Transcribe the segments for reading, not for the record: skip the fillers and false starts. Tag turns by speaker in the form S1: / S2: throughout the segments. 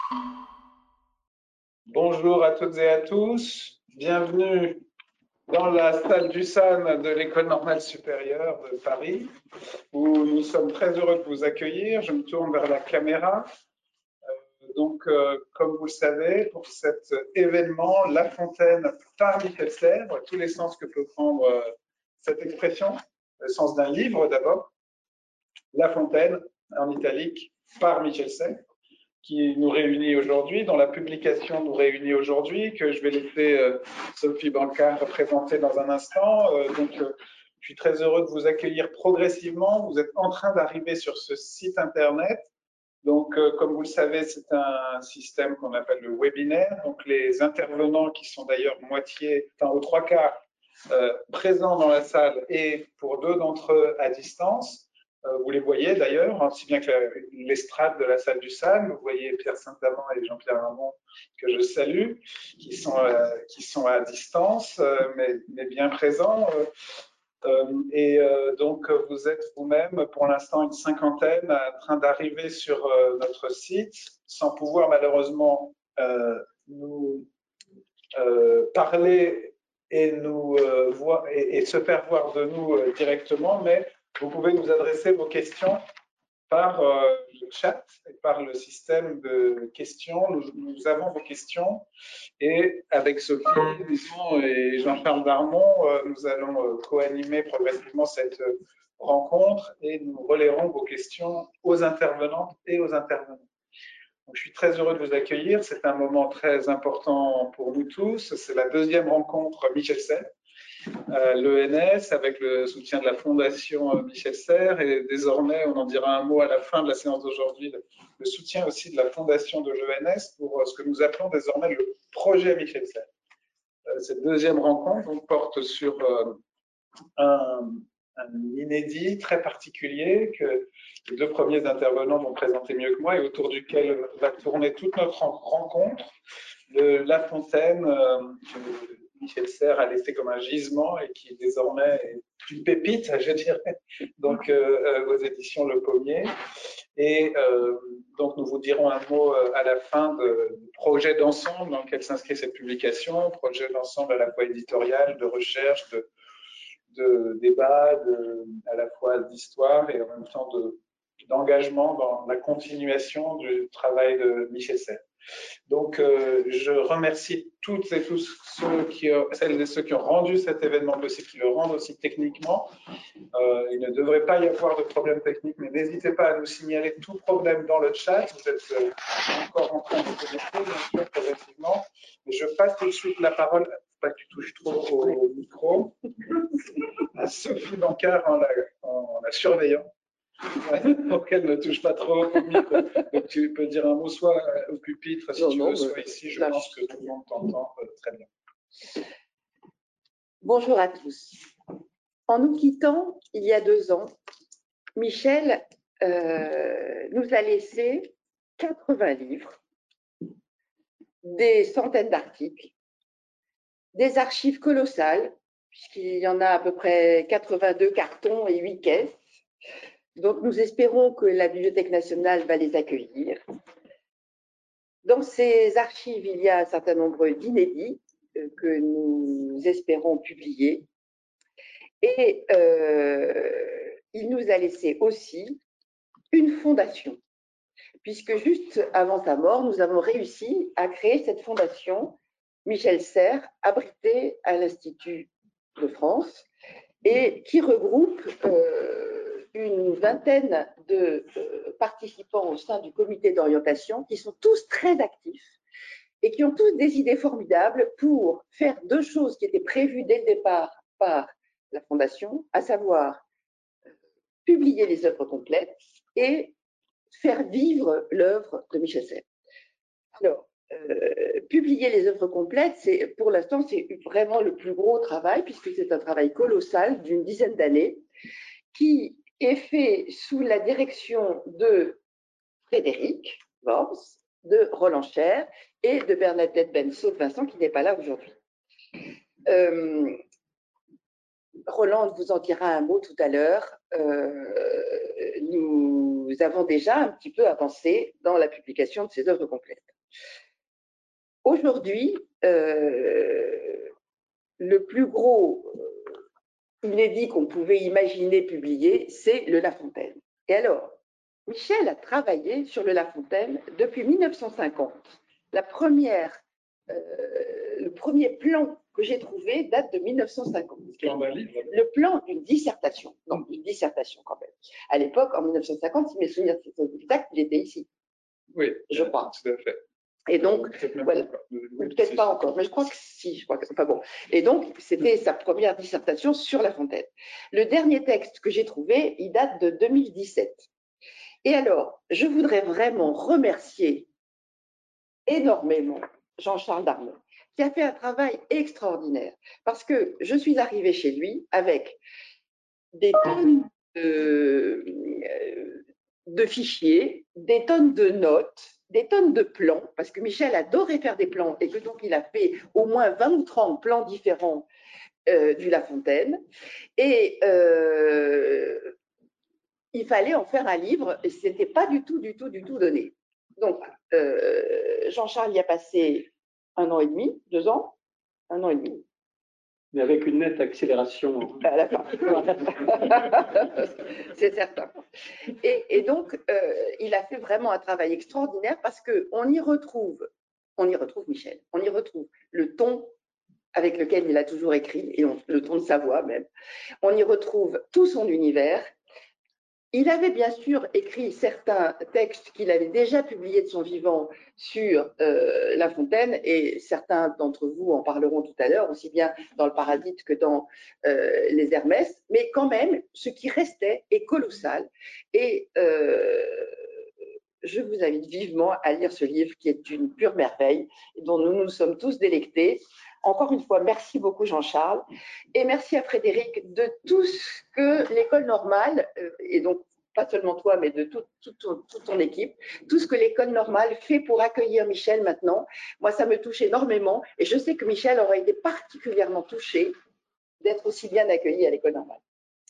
S1: Bonjour à toutes et à tous, bienvenue dans la salle du SAN de l'École normale supérieure de Paris, où nous sommes très heureux de vous accueillir. Je me tourne vers la caméra. Comme vous le savez, pour cet événement, La Fontaine par Michel Serres, tous les sens que peut prendre cette expression, le sens d'un livre d'abord, La Fontaine, en italique, par Michel Serres, qui nous réunit aujourd'hui, dont la publication nous réunit aujourd'hui, que je vais laisser Sophie Bancard présenter dans un instant. Je suis très heureux de vous accueillir progressivement. Vous êtes en train d'arriver sur ce site internet. Comme vous le savez, c'est un système qu'on appelle le webinaire. Donc, les intervenants qui sont d'ailleurs aux trois quarts présents dans la salle et pour deux d'entre eux à distance. Vous les voyez d'ailleurs, aussi bien que l'estrade de la salle du SAN. Vous voyez Pierre Saint-Amand et Jean-Pierre Ramon, que je salue, qui sont à distance, mais bien présents. Vous êtes vous-même, pour l'instant, une cinquantaine, en train d'arriver sur notre site, sans pouvoir malheureusement nous parler et se faire voir de nous directement, mais vous pouvez nous adresser vos questions par le chat et par le système de questions. Nous avons vos questions et avec Sophie et Jean-Charles Darmon, nous allons co-animer progressivement cette rencontre et nous relayerons vos questions aux intervenantes et aux intervenants. Donc, je suis très heureux de vous accueillir. C'est un moment très important pour nous tous. C'est la deuxième rencontre Michel Serres, l'ENS, avec le soutien de la Fondation Michel Serres. Et désormais, on en dira un mot à la fin de la séance d'aujourd'hui, le soutien aussi de la Fondation de l'ENS pour ce que nous appelons désormais le projet Michel Serres. Cette deuxième rencontre porte sur un inédit très particulier que les deux premiers intervenants vont présenter mieux que moi et autour duquel va tourner toute notre rencontre, de La Fontaine, que Michel Serres a laissé comme un gisement et qui désormais est une pépite, je dirais, donc aux éditions Le Pommier. Et donc nous vous dirons un mot à la fin du projet d'ensemble dans lequel s'inscrit cette publication, projet d'ensemble à la fois éditorial, de recherche, de débat, à la fois d'histoire et en même temps d'engagement dans la continuation du travail de Michel Serres. Donc, je remercie toutes et tous celles et ceux qui ont rendu cet événement possible, qui le rendent aussi techniquement. Il ne devrait pas y avoir de problème technique, mais n'hésitez pas à nous signaler tout problème dans le chat. Vous êtes encore en train de vous connecter, bien sûr, progressivement. Mais je passe tout de suite la parole, pas que tu touches trop au micro, à Sophie Bancard en la surveillant, pour qu'elle ne touche pas trop au micro. Donc tu peux dire un mot soit au pupitre si tu veux, soit ici. Je pense que tout le monde t'entend très bien.
S2: Bonjour à tous. En nous quittant il y a 2 ans, Michel nous a laissé 80 livres, des centaines d'articles, des archives colossales, puisqu'il y en a à peu près 82 cartons et 8 caisses. Donc, nous espérons que la Bibliothèque nationale va les accueillir. Dans ces archives, il y a un certain nombre d'inédits que nous espérons publier. Et il nous a laissé aussi une fondation, puisque juste avant sa mort, nous avons réussi à créer cette fondation Michel Serres, abritée à l'Institut de France, et qui regroupe une vingtaine de participants au sein du comité d'orientation qui sont tous très actifs et qui ont tous des idées formidables pour faire 2 choses qui étaient prévues dès le départ par la Fondation, à savoir publier les œuvres complètes et faire vivre l'œuvre de Michel Serres. Alors, publier les œuvres complètes, pour l'instant, c'est vraiment le plus gros travail, puisque c'est un travail colossal d'une dizaine d'années, qui est fait sous la direction de Frédéric Worms, de Roland Cher et de Bernadette Bensault-Vincent, qui n'est pas là aujourd'hui. Roland vous en dira un mot tout à l'heure. Nous avons déjà un petit peu avancé dans la publication de ces œuvres complètes. Aujourd'hui, le plus gros inédit qu'on pouvait imaginer publier, c'est le La Fontaine. Et alors, Michel a travaillé sur le La Fontaine depuis 1950. Le premier plan que j'ai trouvé date de 1950. Le plan d'une dissertation. Non, une dissertation quand même. À l'époque, en 1950, si mes souvenirs sont exacts, il était ici.
S1: Oui,
S2: je crois.
S1: Tout à fait.
S2: Et donc, voilà, peut-être pas encore, mais je crois que si, enfin bon. Et donc, c'était sa première dissertation sur La Fontaine. Le dernier texte que j'ai trouvé, il date de 2017. Et alors, je voudrais vraiment remercier énormément Jean-Charles Darmon, qui a fait un travail extraordinaire, parce que je suis arrivée chez lui avec des tonnes de fichiers, des tonnes de notes, des tonnes de plans, parce que Michel adorait faire des plans et que donc il a fait au moins 20 ou 30 plans différents du La Fontaine. Et il fallait en faire un livre et ce n'était pas du tout donné. Donc, Jean-Charles y a passé 1 an et demi, 2 ans, 1 an et demi.
S3: Mais avec une nette accélération.
S2: C'est certain. Et donc, il a fait vraiment un travail extraordinaire parce qu'on y retrouve Michel, on y retrouve le ton avec lequel il a toujours écrit, et le ton de sa voix même. On y retrouve tout son univers. Il avait bien sûr écrit certains textes qu'il avait déjà publiés de son vivant sur La Fontaine, et certains d'entre vous en parleront tout à l'heure, aussi bien dans le Parasite que dans les Hermès, mais quand même, ce qui restait est colossal. Et je vous invite vivement à lire ce livre qui est une pure merveille, et dont nous nous sommes tous délectés. Encore une fois, merci beaucoup Jean-Charles, et merci à Frédéric de tout ce que l'école normale, et donc pas seulement toi, mais de toute ton équipe, tout ce que l'école normale fait pour accueillir Michel maintenant. Moi, ça me touche énormément, et je sais que Michel aurait été particulièrement touché d'être aussi bien accueilli à l'école normale.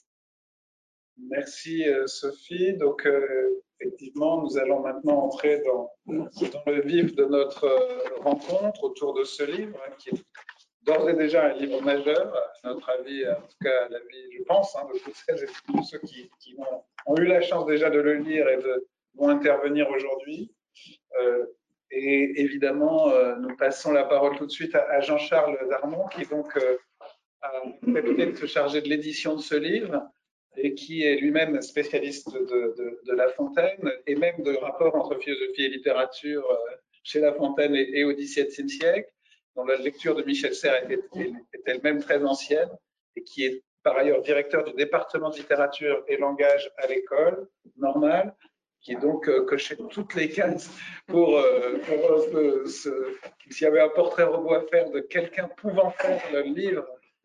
S1: Merci Sophie. Donc effectivement, nous allons maintenant entrer dans le vif de notre rencontre autour de ce livre, qui est d'ores et déjà un livre majeur, à notre avis, en tout cas à l'avis, je pense, de toutes celles et tous ceux qui ont eu la chance déjà de le lire et vont intervenir aujourd'hui. Et évidemment, nous passons la parole tout de suite à Jean-Charles Darmon, qui donc a accepté de se charger de l'édition de ce livre, et qui est lui-même spécialiste de La Fontaine, et même de rapports entre philosophie et littérature chez La Fontaine et au XVIIe siècle, dont la lecture de Michel Serres est elle-même très ancienne, et qui est par ailleurs directeur du département de littérature et langage à l'école normale, qui est donc coché toutes les cases pour s'il y avait un portrait robot à faire de quelqu'un pouvant faire le livre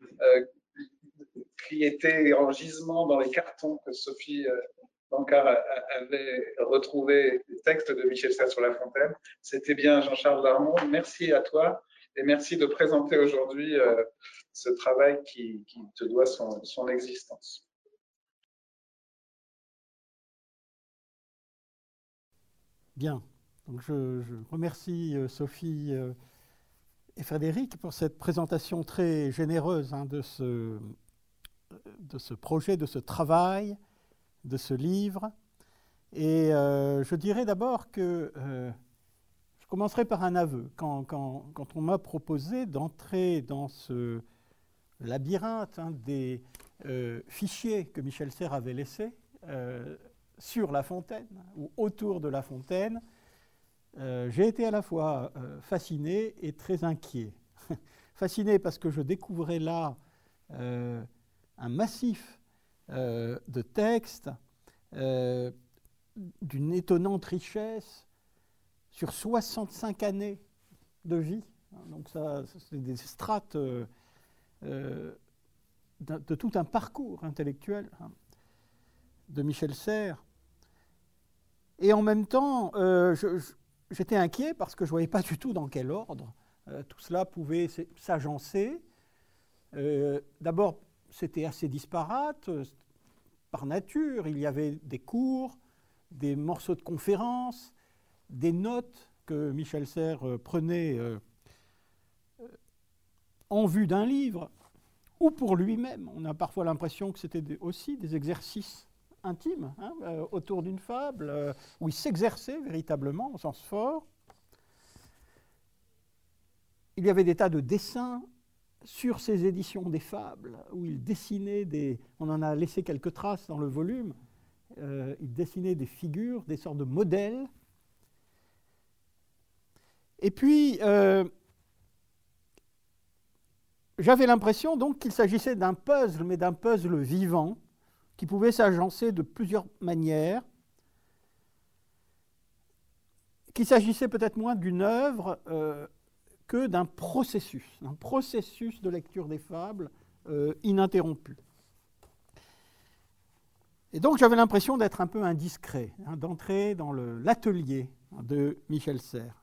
S1: qui était en gisement dans les cartons que Sophie Bancard avait retrouvé, les textes de Michel Serres sur La Fontaine. C'était bien Jean-Charles Darmon. Merci à toi et merci de présenter aujourd'hui ce travail qui te doit son existence.
S4: Bien, donc je remercie Sophie et Frédéric pour cette présentation très généreuse de ce projet, de ce travail, de ce livre. Et je dirais d'abord que je commencerai par un aveu. Quand on m'a proposé d'entrer dans ce labyrinthe des fichiers que Michel Serres avait laissés sur La Fontaine ou autour de La Fontaine, j'ai été à la fois fasciné et très inquiet. Fasciné parce que je découvrais là un massif de textes d'une étonnante richesse sur 65 années de vie. Donc ça, c'est des strates de tout un parcours intellectuel de Michel Serres. Et en même temps, j'étais inquiet parce que je ne voyais pas du tout dans quel ordre tout cela pouvait s'agencer. D'abord, c'était assez disparate par nature. Il y avait des cours, des morceaux de conférences, des notes que Michel Serres prenait en vue d'un livre, ou pour lui-même. On a parfois l'impression que c'était aussi des exercices intimes autour d'une fable, où il s'exerçait véritablement au sens fort. Il y avait des tas de dessins sur ces éditions des fables, où il dessinait des... On en a laissé quelques traces dans le volume. Il dessinait des figures, des sortes de modèles. Et puis, j'avais l'impression donc qu'il s'agissait d'un puzzle, mais d'un puzzle vivant, qui pouvait s'agencer de plusieurs manières, qu'il s'agissait peut-être moins d'une œuvre que d'un processus de lecture des fables ininterrompu. Et donc j'avais l'impression d'être un peu indiscret, d'entrer dans l'atelier de Michel Serres.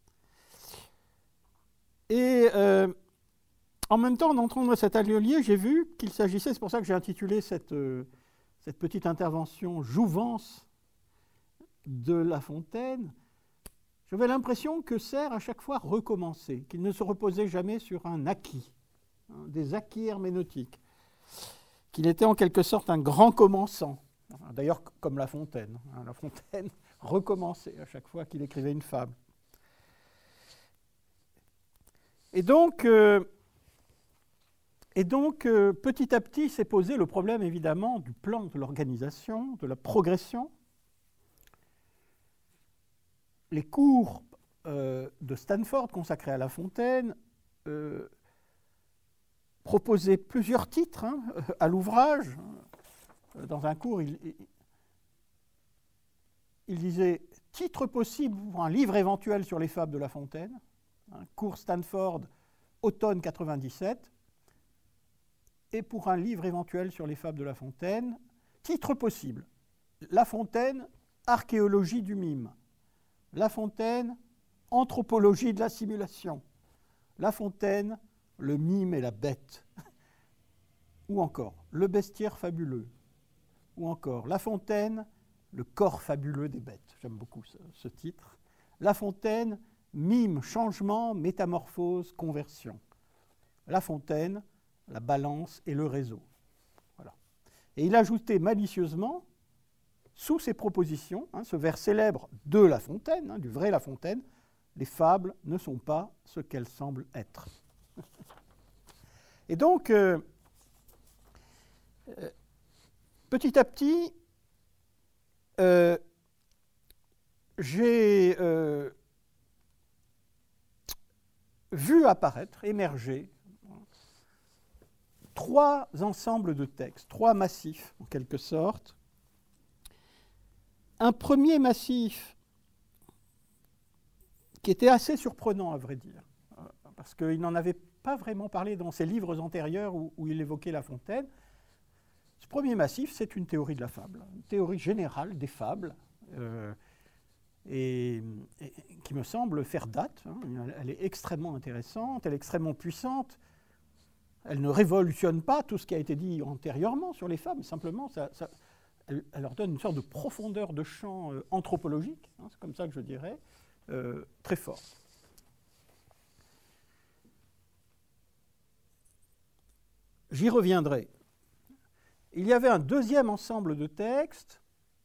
S4: Et en même temps, en entrant dans cet atelier, j'ai vu qu'il s'agissait, c'est pour ça que j'ai intitulé cette petite intervention « Jouvence de La Fontaine », j'avais l'impression que Serres à chaque fois recommençait, qu'il ne se reposait jamais sur un acquis, des acquis herméneutiques, qu'il était en quelque sorte un grand commençant, d'ailleurs comme La Fontaine. La Fontaine recommençait à chaque fois qu'il écrivait une fable. Et donc, petit à petit, s'est posé le problème, évidemment, du plan, de l'organisation, de la progression. Les cours de Stanford consacrés à La Fontaine proposaient plusieurs titres à l'ouvrage. Dans un cours, il disait « Titre possible pour un livre éventuel sur les fables de La Fontaine », cours Stanford, automne 97, et pour un livre éventuel sur les fables de La Fontaine, titre possible, La Fontaine, archéologie du mime, La Fontaine, anthropologie de la simulation, La Fontaine, le mime et la bête, ou encore Le bestiaire fabuleux, ou encore La Fontaine, le corps fabuleux des bêtes. J'aime beaucoup ce titre. La Fontaine, mime, changement, métamorphose, conversion. La Fontaine, la balance et le réseau. Voilà. Et il ajoutait malicieusement, sous ces propositions, ce vers célèbre de La Fontaine, du vrai La Fontaine, les fables ne sont pas ce qu'elles semblent être. Et donc, petit à petit, j'ai vu apparaître, émerger, trois ensembles de textes, trois massifs en quelque sorte. Un premier massif qui était assez surprenant à vrai dire, parce qu'il n'en avait pas vraiment parlé dans ses livres antérieurs où il évoquait La Fontaine. Ce premier massif, c'est une théorie de la fable, une théorie générale des fables, et qui me semble faire date. Elle est extrêmement intéressante, elle est extrêmement puissante. Elle ne révolutionne pas tout ce qui a été dit antérieurement sur les fables, simplement elle leur donne une sorte de profondeur de champ anthropologique, c'est comme ça que je dirais, très fort. J'y reviendrai. Il y avait un deuxième ensemble de textes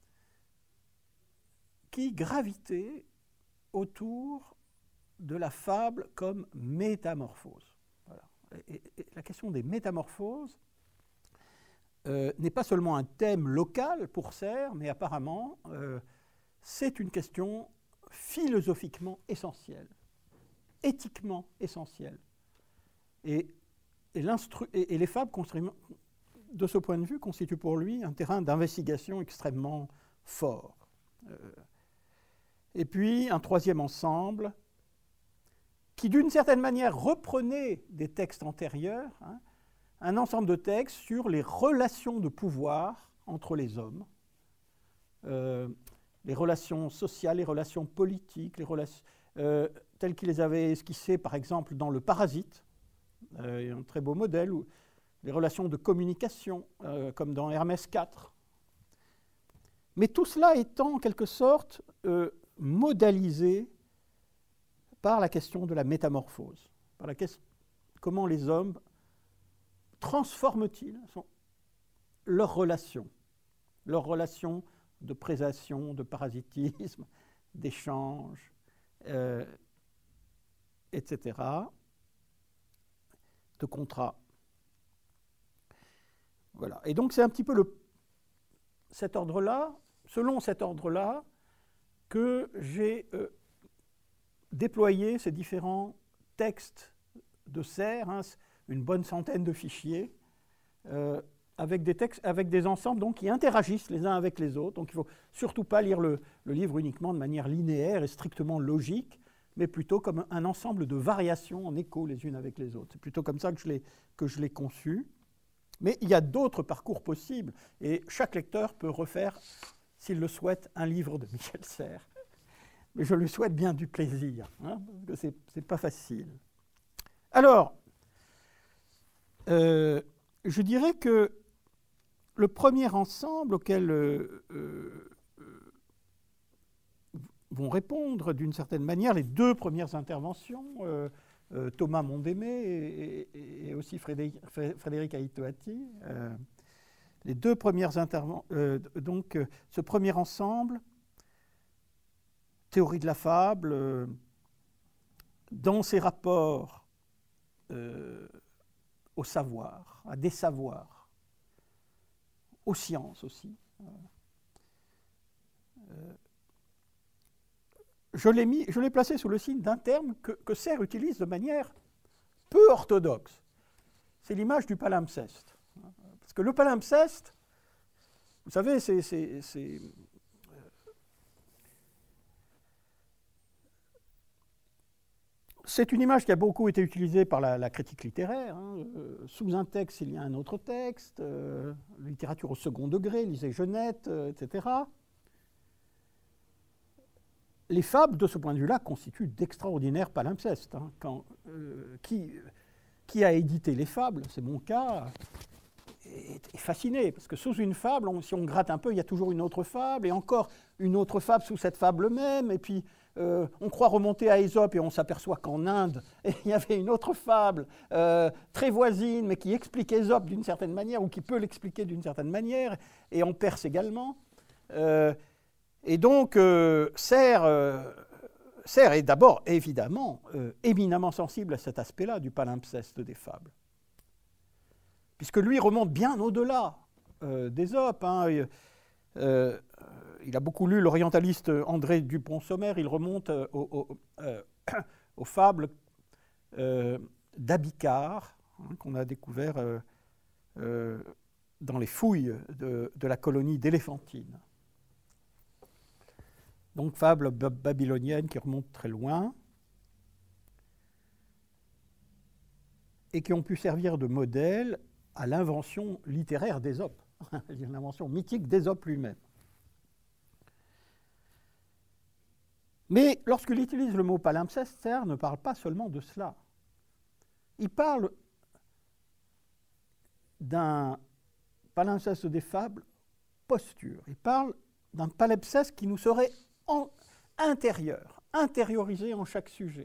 S4: qui gravitait autour de la fable comme métamorphose. Voilà. Et la question des métamorphoses n'est pas seulement un thème local pour Serres, mais apparemment c'est une question philosophiquement essentielle, éthiquement essentielle. Et les fables, de ce point de vue, constituent pour lui un terrain d'investigation extrêmement fort. Et puis un troisième ensemble qui, d'une certaine manière, reprenait des textes antérieurs, un ensemble de textes sur les relations de pouvoir entre les hommes, les relations sociales, les relations politiques, telles qu'il les avait esquissées, par exemple, dans Le Parasite, un très beau modèle, où les relations de communication, comme dans Hermès IV. Mais tout cela étant, en quelque sorte, modalisé par la question de la métamorphose, par la question comment les hommes transforment-ils leurs relations de prédation, de parasitisme, d'échange, etc., de contrat. Voilà. Et donc c'est un petit peu cet ordre-là, selon cet ordre-là, que j'ai déployé ces différents textes de Serre, hein, une bonne centaine de fichiers, avec des textes, avec des ensembles donc, qui interagissent les uns avec les autres. Donc il ne faut surtout pas lire le livre uniquement de manière linéaire et strictement logique, mais plutôt comme un ensemble de variations en écho les unes avec les autres. C'est plutôt comme ça que je l'ai conçu. Mais il y a d'autres parcours possibles, et chaque lecteur peut refaire, s'il le souhaite, un livre de Michel Serres. Mais je lui souhaite bien du plaisir, hein, parce que c'est pas facile. Alors, je dirais que le premier ensemble auquel vont répondre d'une certaine manière les deux premières interventions, Thomas Mondémé et aussi Frédéric Aïtoati, les deux premières interventions, donc ce premier ensemble, théorie de la fable, dans ses rapports au savoir, à des savoirs, aux sciences aussi. Je l'ai placé sous le signe d'un terme que Serres utilise de manière peu orthodoxe. C'est l'image du palimpseste. Parce que le palimpseste, vous savez, c'est une image qui a beaucoup été utilisée par la critique littéraire. Hein. Sous un texte, il y a un autre texte, littérature au second degré, lisez Genette, etc. Les fables, de ce point de vue-là, constituent d'extraordinaires palimpsestes. Hein. Qui a édité les fables, c'est mon cas, est fasciné, parce que sous une fable, si on gratte un peu, il y a toujours une autre fable, et encore une autre fable sous cette fable même, et puis on croit remonter à Ésope, et on s'aperçoit qu'en Inde, il y avait une autre fable, très voisine, mais qui explique Ésope d'une certaine manière, ou qui peut l'expliquer d'une certaine manière, et en Perse également. Et donc, Serres est d'abord, évidemment, éminemment sensible à cet aspect-là du palimpseste des fables. Puisque lui remonte bien au-delà d'Ésope. Hein. Il a beaucoup lu l'orientaliste André Dupont-Sommer, il remonte aux fables d'Abicard, hein, qu'on a découvert dans les fouilles de la colonie d'Éléphantine. Donc, fables babyloniennes qui remontent très loin et qui ont pu servir de modèle à l'invention littéraire d'Ésope, l'invention mythique d'Ésope lui-même. Mais lorsqu'il utilise le mot palimpseste, Serres ne parle pas seulement de cela. Il parle d'un palimpseste des fables posture. Il parle d'un palimpseste qui nous serait intériorisé en chaque sujet,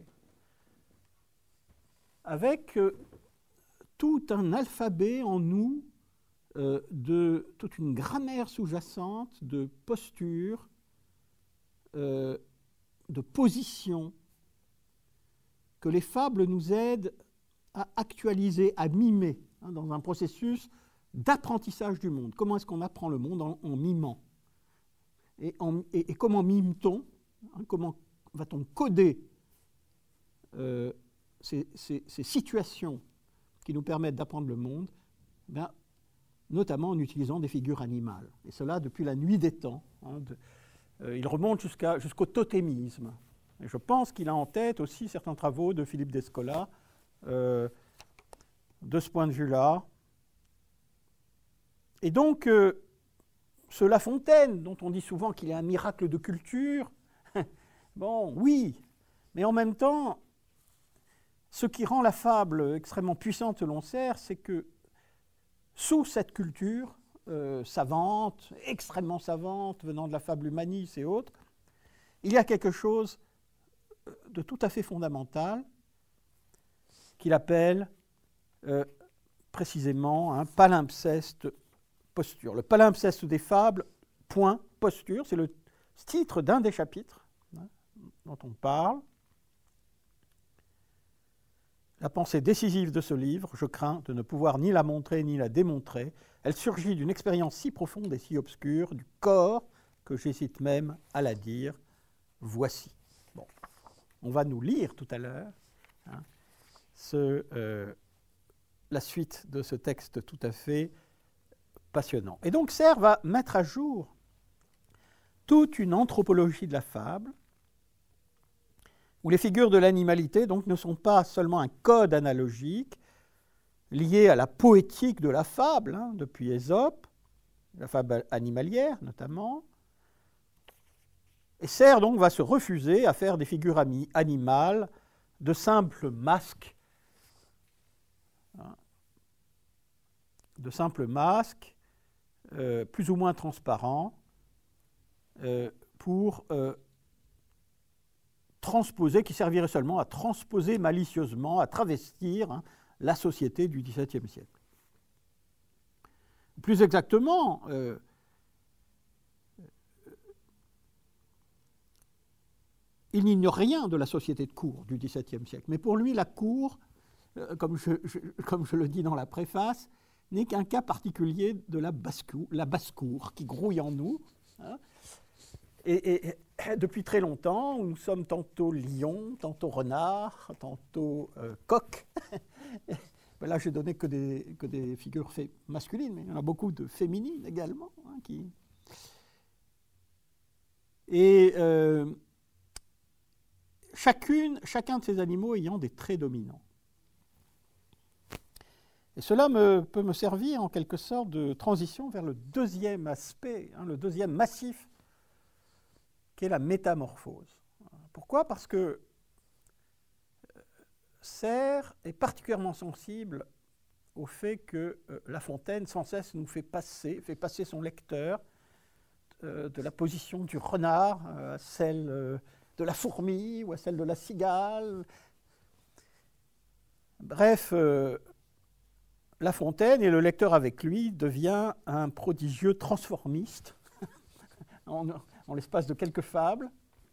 S4: avec tout un alphabet en nous, de toute une grammaire sous-jacente, de posture, de position, que les fables nous aident à actualiser, à mimer, hein, dans un processus d'apprentissage du monde. Comment est-ce qu'on apprend le monde en mimant ? Et comment mime-t-on, hein, comment va-t-on coder ces situations qui nous permettent d'apprendre le monde, ben, notamment en utilisant des figures animales. Et cela depuis la nuit des temps. Hein, il remonte jusqu'au totémisme. Et je pense qu'il a en tête aussi certains travaux de Philippe Descola de ce point de vue-là. Et donc, ce La Fontaine, dont on dit souvent qu'il est un miracle de culture, bon, oui, mais en même temps, ce qui rend la fable extrêmement puissante selon Serres, c'est que sous cette culture savante, extrêmement savante, venant de la fable humaniste et autres, il y a quelque chose de tout à fait fondamental qu'il appelle précisément un palimpseste posture. Le palimpseste des fables, point, posture, c'est le titre d'un des chapitres dont on parle. La pensée décisive de ce livre, je crains de ne pouvoir ni la montrer ni la démontrer. Elle surgit d'une expérience si profonde et si obscure du corps que j'hésite même à la dire. Voici. Bon. On va nous lire tout à l'heure la suite de ce texte tout à fait passionnant. Et donc Serre va mettre à jour toute une anthropologie de la fable, où les figures de l'animalité donc, ne sont pas seulement un code analogique lié à la poétique de la fable, depuis Ésope, la fable animalière notamment. Et Serre donc va se refuser à faire des figures animales de simples masques, plus ou moins transparents, pour transposer, qui servirait seulement à transposer malicieusement, à travestir la société du XVIIe siècle. Plus exactement, il n'ignore rien de la société de cour du XVIIe siècle. Mais pour lui, la cour, comme je le dis dans la préface, n'est qu'un cas particulier de la basse-cour qui grouille en nous. Et depuis très longtemps, nous sommes tantôt lions, tantôt renards, tantôt coqs. Là, j'ai donné que des figures masculines, mais il y en a beaucoup de féminines également. Et chacun de ces animaux ayant des traits dominants. Et cela peut me servir en quelque sorte de transition vers le deuxième aspect, le deuxième massif, qui est la métamorphose. Pourquoi ? Parce que Serre est particulièrement sensible au fait que La Fontaine, sans cesse, nous fait passer son lecteur de la position du renard à celle de la fourmi ou à celle de la cigale. Bref, La Fontaine, et le lecteur avec lui, devient un prodigieux transformiste en l'espace de quelques fables.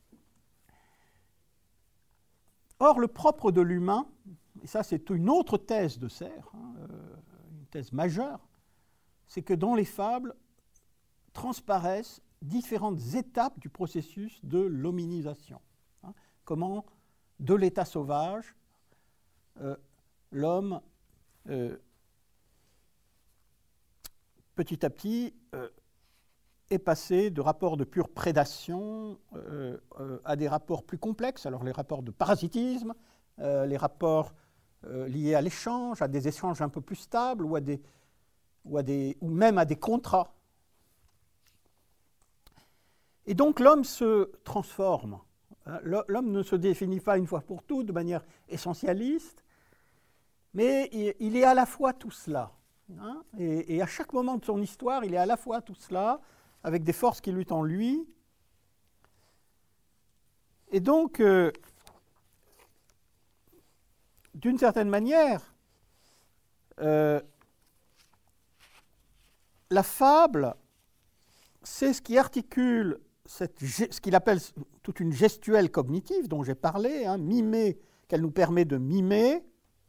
S4: Or, le propre de l'humain, et ça c'est une autre thèse de Serre, une thèse majeure, c'est que dans les fables transparaissent différentes étapes du processus de l'hominisation. Comment, de l'état sauvage, l'homme, petit à petit, est passé de rapports de pure prédation à des rapports plus complexes, alors les rapports de parasitisme, les rapports liés à l'échange, à des échanges un peu plus stables, ou même à des contrats. Et donc l'homme se transforme. L'homme ne se définit pas une fois pour toutes de manière essentialiste, mais il est à la fois tout cela. Et à chaque moment de son histoire, il est à la fois tout cela, avec des forces qui luttent en lui. Et donc, d'une certaine manière, la fable, c'est ce qui articule ce qu'il appelle toute une gestuelle cognitive dont j'ai parlé, mimer, qu'elle nous permet de mimer,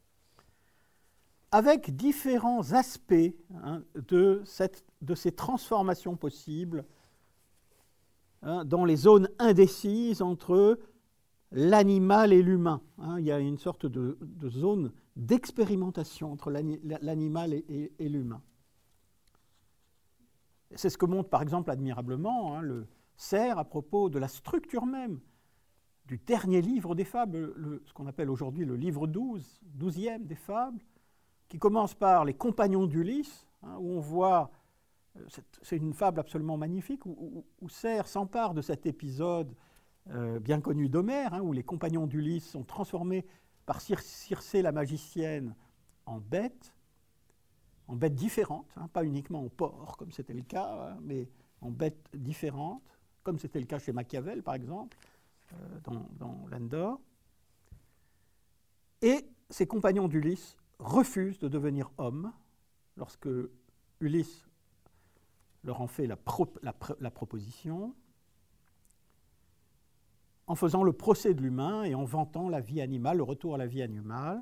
S4: avec différents aspects de ces transformations possibles dans les zones indécises entre l'animal et l'humain. Il y a une sorte de zone d'expérimentation entre l'animal et l'humain. C'est ce que montre par exemple admirablement le Serre à propos de la structure même du dernier livre des fables, ce qu'on appelle aujourd'hui le livre 12e des fables, qui commence par les compagnons d'Ulysse, où on voit, c'est une fable absolument magnifique, où Serre s'empare de cet épisode bien connu d'Homère, où les compagnons d'Ulysse sont transformés par Circé la magicienne en bêtes différentes, pas uniquement en porcs comme c'était le cas, mais en bêtes différentes, comme c'était le cas chez Machiavel par exemple, dans l'Endor. Et ses compagnons d'Ulysse refusent de devenir hommes lorsque Ulysse leur en fait la proposition, en faisant le procès de l'humain et en vantant la vie animale, le retour à la vie animale.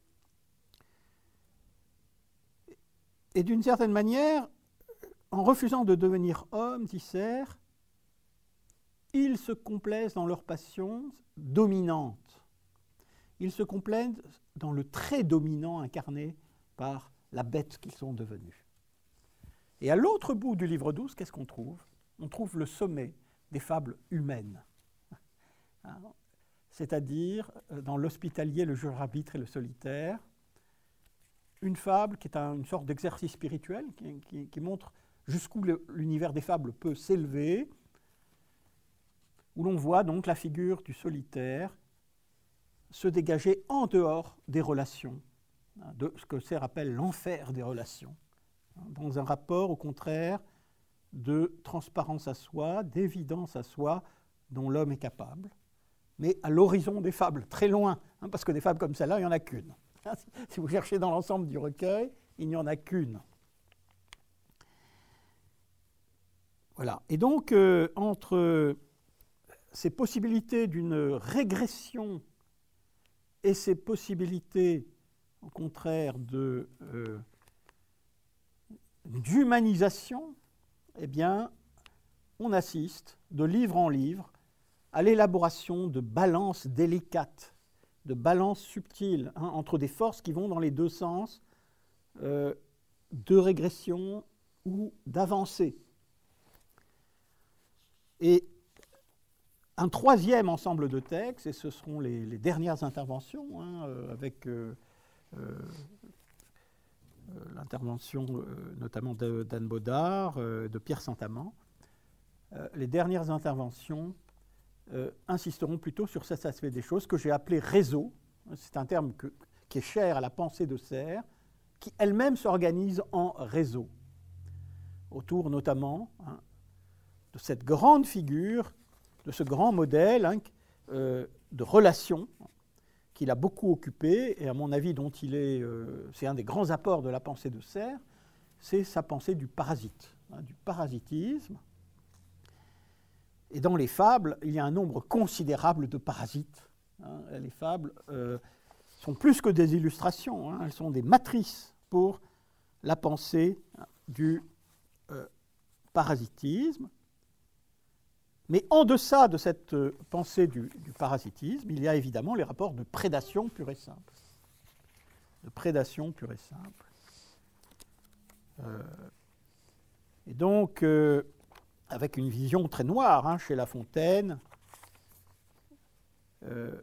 S4: Et d'une certaine manière, en refusant de devenir hommes, dit Serre, ils se complaisent dans leur passion dominante. Ils se complaisent dans le trait dominant incarné par la bête qu'ils sont devenus. Et à l'autre bout du livre 12, qu'est-ce qu'on trouve? On trouve le sommet des fables humaines. C'est-à-dire, dans l'hospitalier, le jeu arbitre et le solitaire, une fable qui est une sorte d'exercice spirituel qui montre jusqu'où l'univers des fables peut s'élever, où l'on voit donc la figure du solitaire se dégager en dehors des relations, de ce que Serre appelle l'enfer des relations, dans un rapport au contraire de transparence à soi, d'évidence à soi dont l'homme est capable, mais à l'horizon des fables, très loin, parce que des fables comme celle-là, il n'y en a qu'une. Si vous cherchez dans l'ensemble du recueil, il n'y en a qu'une. Voilà. Et donc, entre ces possibilités d'une régression et ces possibilités, au contraire, d'humanisation, eh bien, on assiste, de livre en livre, à l'élaboration de balances délicates, de balances subtiles, entre des forces qui vont dans les deux sens, de régression ou d'avancée. Et un troisième ensemble de textes, et ce seront les dernières interventions, avec l'intervention notamment d'Anne Baudard, de Pierre Saint-Amand, les dernières interventions insisteront plutôt sur cet aspect des choses que j'ai appelé réseau. C'est un terme qui est cher à la pensée de Serre, qui elle-même s'organise en réseau, autour notamment de cette grande figure, de ce grand modèle de relation qu'il a beaucoup occupé, et à mon avis dont c'est un des grands apports de la pensée de Serre, c'est sa pensée du parasite, du parasitisme. Et dans les fables, il y a un nombre considérable de parasites. Les fables sont plus que des illustrations, elles sont des matrices pour la pensée du parasitisme. Mais en deçà de cette pensée du parasitisme, il y a évidemment les rapports de prédation pure et simple. De prédation pure et simple. Et donc, avec une vision très noire chez La Fontaine, une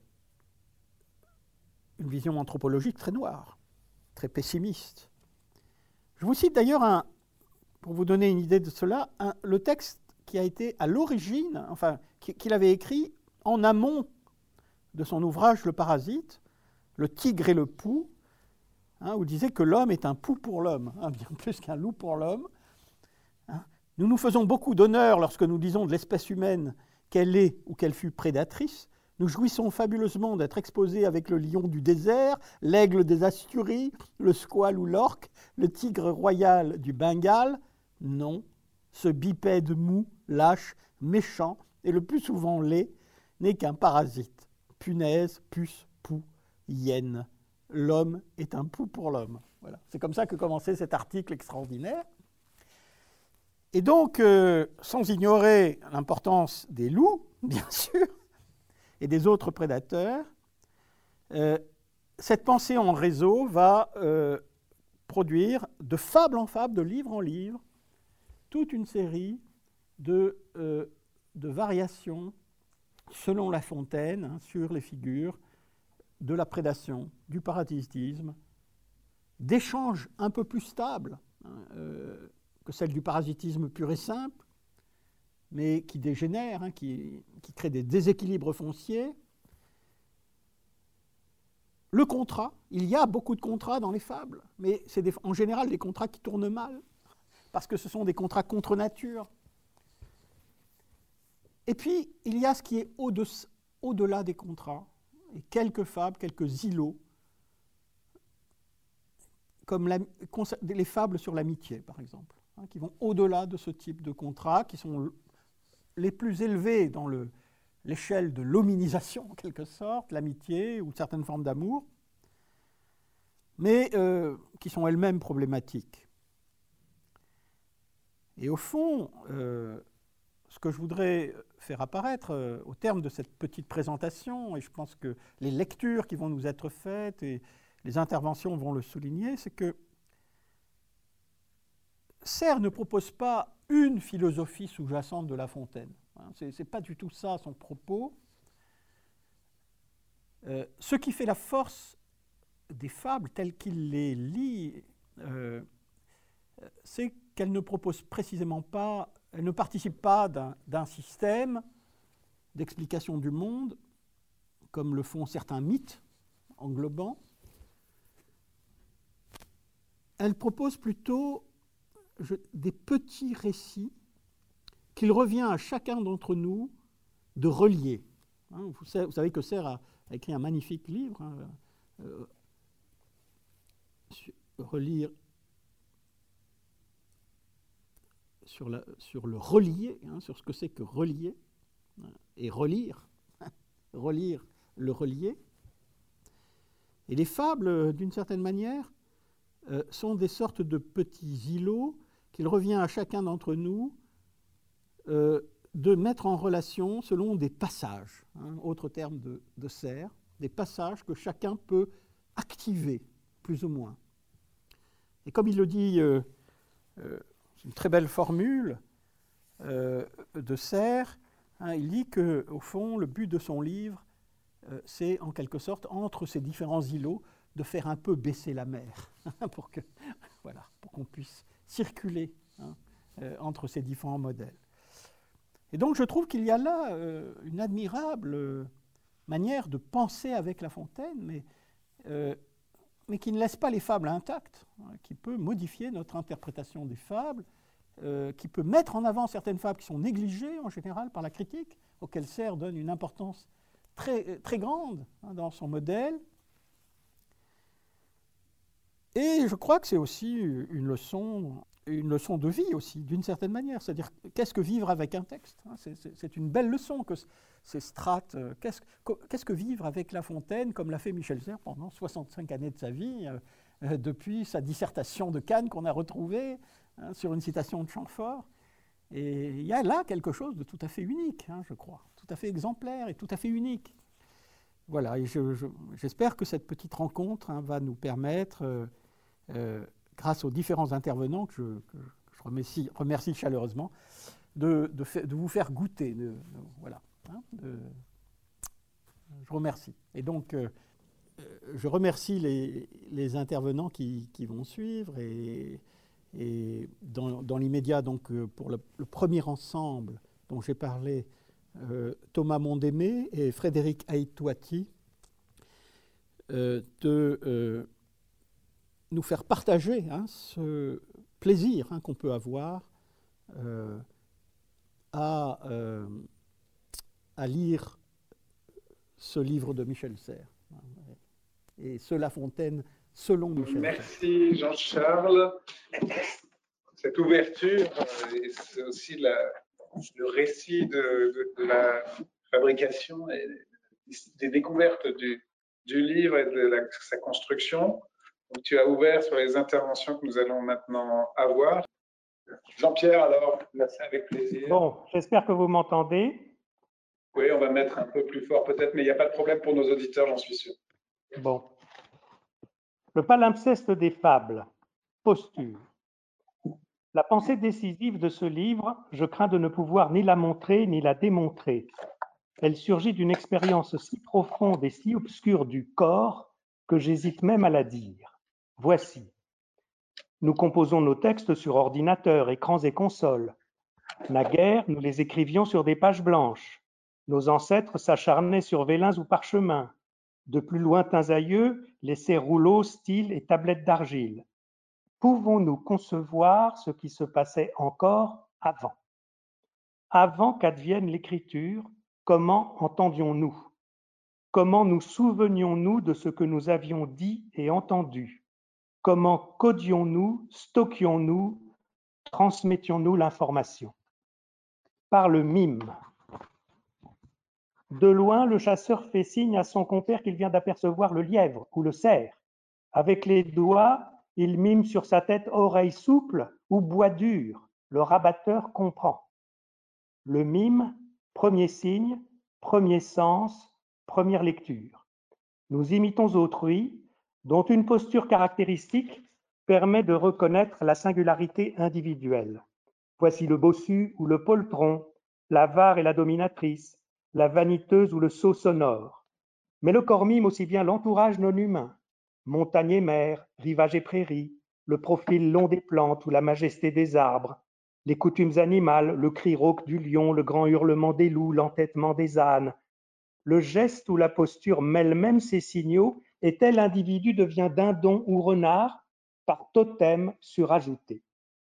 S4: vision anthropologique très noire, très pessimiste. Je vous cite d'ailleurs, pour vous donner une idée de cela, le texte qui a été à l'origine, enfin, qu'il avait écrit en amont de son ouvrage Le Parasite, Le Tigre et le Pou, où il disait que l'homme est un pou pour l'homme, bien plus qu'un loup pour l'homme. Nous nous faisons beaucoup d'honneur lorsque nous disons de l'espèce humaine qu'elle est ou qu'elle fut prédatrice. Nous jouissons fabuleusement d'être exposés avec le lion du désert, l'aigle des Asturies, le squale ou l'orque, le tigre royal du Bengale. Non, ce bipède mou, lâche, méchant et le plus souvent laid n'est qu'un parasite. Punaise, puce, poux, hyène. L'homme est un pou pour l'homme. Voilà. C'est comme ça que commençait cet article extraordinaire. Et donc, sans ignorer l'importance des loups, bien sûr, et des autres prédateurs, cette pensée en réseau va produire de fable en fable, de livre en livre, toute une série de variations selon La Fontaine sur les figures de la prédation, du parasitisme, d'échanges un peu plus stables que celle du parasitisme pur et simple, mais qui dégénère, qui crée des déséquilibres fonciers. Le contrat, il y a beaucoup de contrats dans les fables, mais c'est en général des contrats qui tournent mal, parce que ce sont des contrats contre nature. Et puis, il y a ce qui est au-delà des contrats, et quelques fables, quelques îlots, comme les fables sur l'amitié, par exemple, hein, qui vont au-delà de ce type de contrats, qui sont les plus élevés dans l'échelle de l'hominisation, en quelque sorte, l'amitié ou certaines formes d'amour, mais qui sont elles-mêmes problématiques. Et au fond, ce que je voudrais faire apparaître au terme de cette petite présentation, et je pense que les lectures qui vont nous être faites et les interventions vont le souligner, c'est que Serre ne propose pas une philosophie sous-jacente de La Fontaine. Ce n'est pas du tout ça son propos. Ce qui fait la force des fables telles qu'il les lit, c'est qu'elles ne proposent précisément pas, elles ne participent pas d'un système d'explication du monde, comme le font certains mythes englobants. Elles proposent plutôt des petits récits qu'il revient à chacun d'entre nous de relier. Vous savez que Serre a écrit un magnifique livre, relire sur le relier, sur ce que c'est que relier, et relire, relire le relier. Et les fables, d'une certaine manière, sont des sortes de petits îlots qu'il revient à chacun d'entre nous de mettre en relation selon des passages, autre terme de Serre, des passages que chacun peut activer, plus ou moins. Et comme il le dit, c'est une très belle formule de Serre, il dit qu'au fond, le but de son livre, c'est en quelque sorte, entre ces différents îlots, de faire un peu baisser la mer, pour qu'on puisse circuler entre ces différents modèles. Et donc je trouve qu'il y a là une admirable manière de penser avec La Fontaine, mais qui ne laisse pas les fables intactes, qui peut modifier notre interprétation des fables, qui peut mettre en avant certaines fables qui sont négligées en général par la critique, auxquelles Serre donne une importance très, très grande dans son modèle. Et je crois que c'est aussi une leçon de vie aussi, d'une certaine manière. C'est-à-dire, qu'est-ce que vivre avec un texte? C'est une belle leçon que ces strates. Qu'est-ce que vivre avec La Fontaine, comme l'a fait Michel Serres pendant 65 années de sa vie, depuis sa dissertation de Cannes qu'on a retrouvée sur une citation de Chamfort. Et il y a là quelque chose de tout à fait unique, je crois, tout à fait exemplaire et tout à fait unique. Voilà, et j'espère que cette petite rencontre va nous permettre, grâce aux différents intervenants que je remercie chaleureusement, de vous faire goûter. Voilà, je remercie. Et donc, je remercie les intervenants qui vont suivre. Et dans l'immédiat, donc, pour le premier ensemble dont j'ai parlé, Thomas Mondémé et Frédéric Aïtouati, de nous faire partager ce plaisir qu'on peut avoir à lire ce livre de Michel Serres. Et ce La Fontaine selon Michel Serres.
S1: Merci Jean-Charles. Cette ouverture, et c'est aussi le récit de la fabrication et des découvertes du livre et de sa construction. Donc, tu as ouvert sur les interventions que nous allons maintenant avoir. Jean-Pierre, alors, merci avec plaisir.
S5: Bon, j'espère que vous m'entendez.
S1: Oui, on va mettre un peu plus fort peut-être, mais il n'y a pas de problème pour nos auditeurs, j'en suis sûr.
S5: Bon. Le palimpseste des fables, posture. La pensée décisive de ce livre, je crains de ne pouvoir ni la montrer ni la démontrer. Elle surgit d'une expérience si profonde et si obscure du corps que j'hésite même à la dire. Voici. Nous composons nos textes sur ordinateur, écrans et consoles. Naguère, nous les écrivions sur des pages blanches. Nos ancêtres s'acharnaient sur vélins ou parchemins. De plus lointains aïeux laissaient rouleaux, styles et tablettes d'argile. Pouvons-nous concevoir ce qui se passait encore avant? Avant qu'advienne l'écriture, comment entendions-nous? Comment nous souvenions-nous de ce que nous avions dit et entendu? Comment codions-nous, stockions-nous, transmettions-nous l'information? Par le mime. De loin, le chasseur fait signe à son compère qu'il vient d'apercevoir le lièvre ou le cerf. Avec les doigts, il mime sur sa tête oreille souple ou bois dur. Le rabatteur comprend. Le mime, premier signe, premier sens, première lecture. Nous imitons autrui, dont une posture caractéristique permet de reconnaître la singularité individuelle. Voici le bossu ou le poltron, l'avare et la dominatrice, la vaniteuse ou le sot sonore. Mais le corps mime aussi bien l'entourage non humain, montagne et mer, rivage et prairie, le profil long des plantes ou la majesté des arbres, les coutumes animales, le cri rauque du lion, le grand hurlement des loups, l'entêtement des ânes. Le geste ou la posture mêle même ces signaux et tel individu devient dindon ou renard par totem surajouté.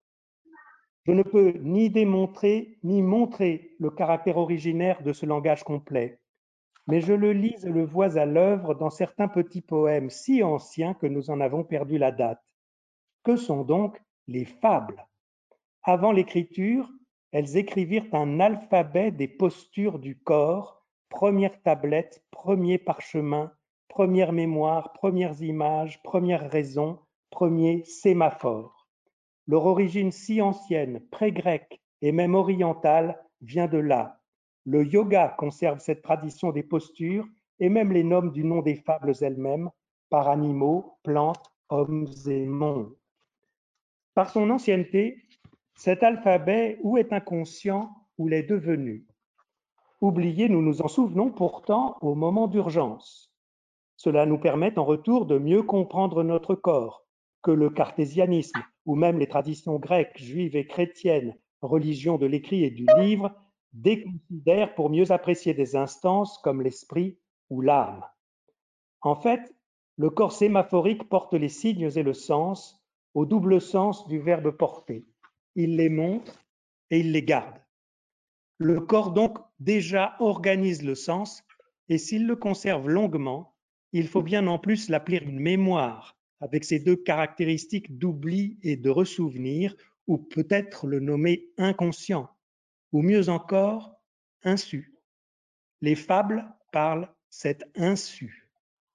S5: Je ne peux ni démontrer ni montrer le caractère originaire de ce langage complet, mais je le lis et le vois à l'œuvre dans certains petits poèmes si anciens que nous en avons perdu la date. Que sont donc les fables? Avant l'écriture, elles écrivirent un alphabet des postures du corps, première tablette, premier parchemin, première mémoire, premières images, première raison, premier sémaphore. Leur origine si ancienne, pré-grecque et même orientale, vient de là. Le yoga conserve cette tradition des postures et même les nomme du nom des fables elles-mêmes, par animaux, plantes, hommes et mondes. Par son ancienneté, cet alphabet ou est inconscient ou l'est devenu. Oublié, nous nous en souvenons pourtant au moment d'urgence. Cela nous permet en retour de mieux comprendre notre corps, que le cartésianisme ou même les traditions grecques, juives et chrétiennes, religion de l'écrit et du livre, déconsidèrent pour mieux apprécier des instances comme l'esprit ou l'âme. En fait, le corps sémaphorique porte les signes et le sens au double sens du verbe porter. Il les montre et il les garde. Le corps donc déjà organise le sens et s'il le conserve longuement, il faut bien en plus l'appeler une mémoire avec ses deux caractéristiques d'oubli et de ressouvenir ou peut-être le nommer inconscient ou mieux encore insu. Les fables parlent cet insu.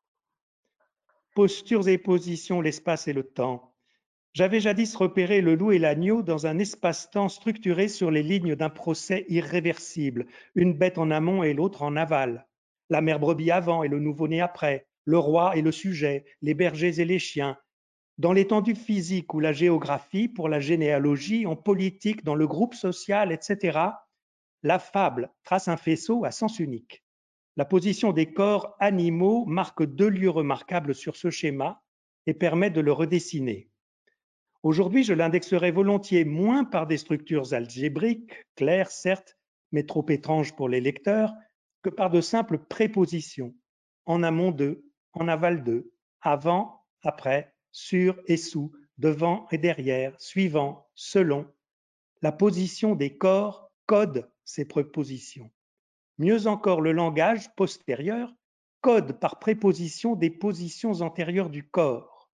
S5: Postures et positions, l'espace et le temps. J'avais jadis repéré le loup et l'agneau dans un espace-temps structuré sur les lignes d'un procès irréversible, une bête en amont et l'autre en aval, la mère brebis avant et le nouveau-né après, le roi et le sujet, les bergers et les chiens. Dans l'étendue physique ou la géographie, pour la généalogie, en politique, dans le groupe social, etc., la fable trace un faisceau à sens unique. La position des corps animaux marque deux lieux remarquables sur ce schéma et permet de le redessiner. Aujourd'hui, je l'indexerai volontiers moins par des structures algébriques, claires certes, mais trop étranges pour les lecteurs, que par de simples prépositions, en amont de, en aval de, avant, après, sur et sous, devant et derrière, suivant, selon. La position des corps code ces prépositions. Mieux encore, le langage postérieur code par préposition des positions antérieures du corps.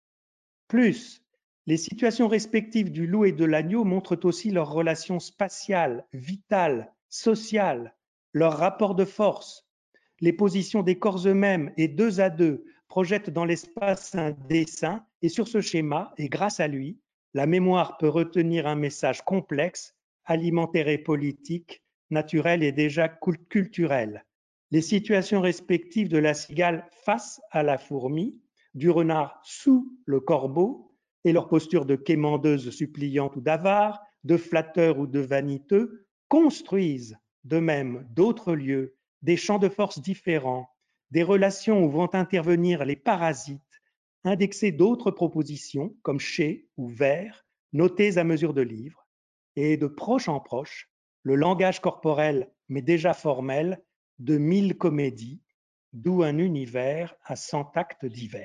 S5: Plus, les situations respectives du loup et de l'agneau montrent aussi leurs relations spatiales, vitales, sociales, leurs rapports de force. Les positions des corps eux-mêmes et deux à deux projettent dans l'espace un dessin et sur ce schéma, et grâce à lui, la mémoire peut retenir un message complexe, alimentaire et politique, naturel et déjà culturel. Les situations respectives de la cigale face à la fourmi, du renard sous le corbeau, et leur posture de quémandeuse suppliante ou d'avare, de flatteur ou de vaniteux, construisent de même d'autres lieux, des champs de force différents, des relations où vont intervenir les parasites, indexer d'autres propositions comme chez ou vers, notées à mesure de livre, et de proche en proche, le langage corporel, mais déjà formel, de 1000 comédies, d'où un univers à 100 actes divers.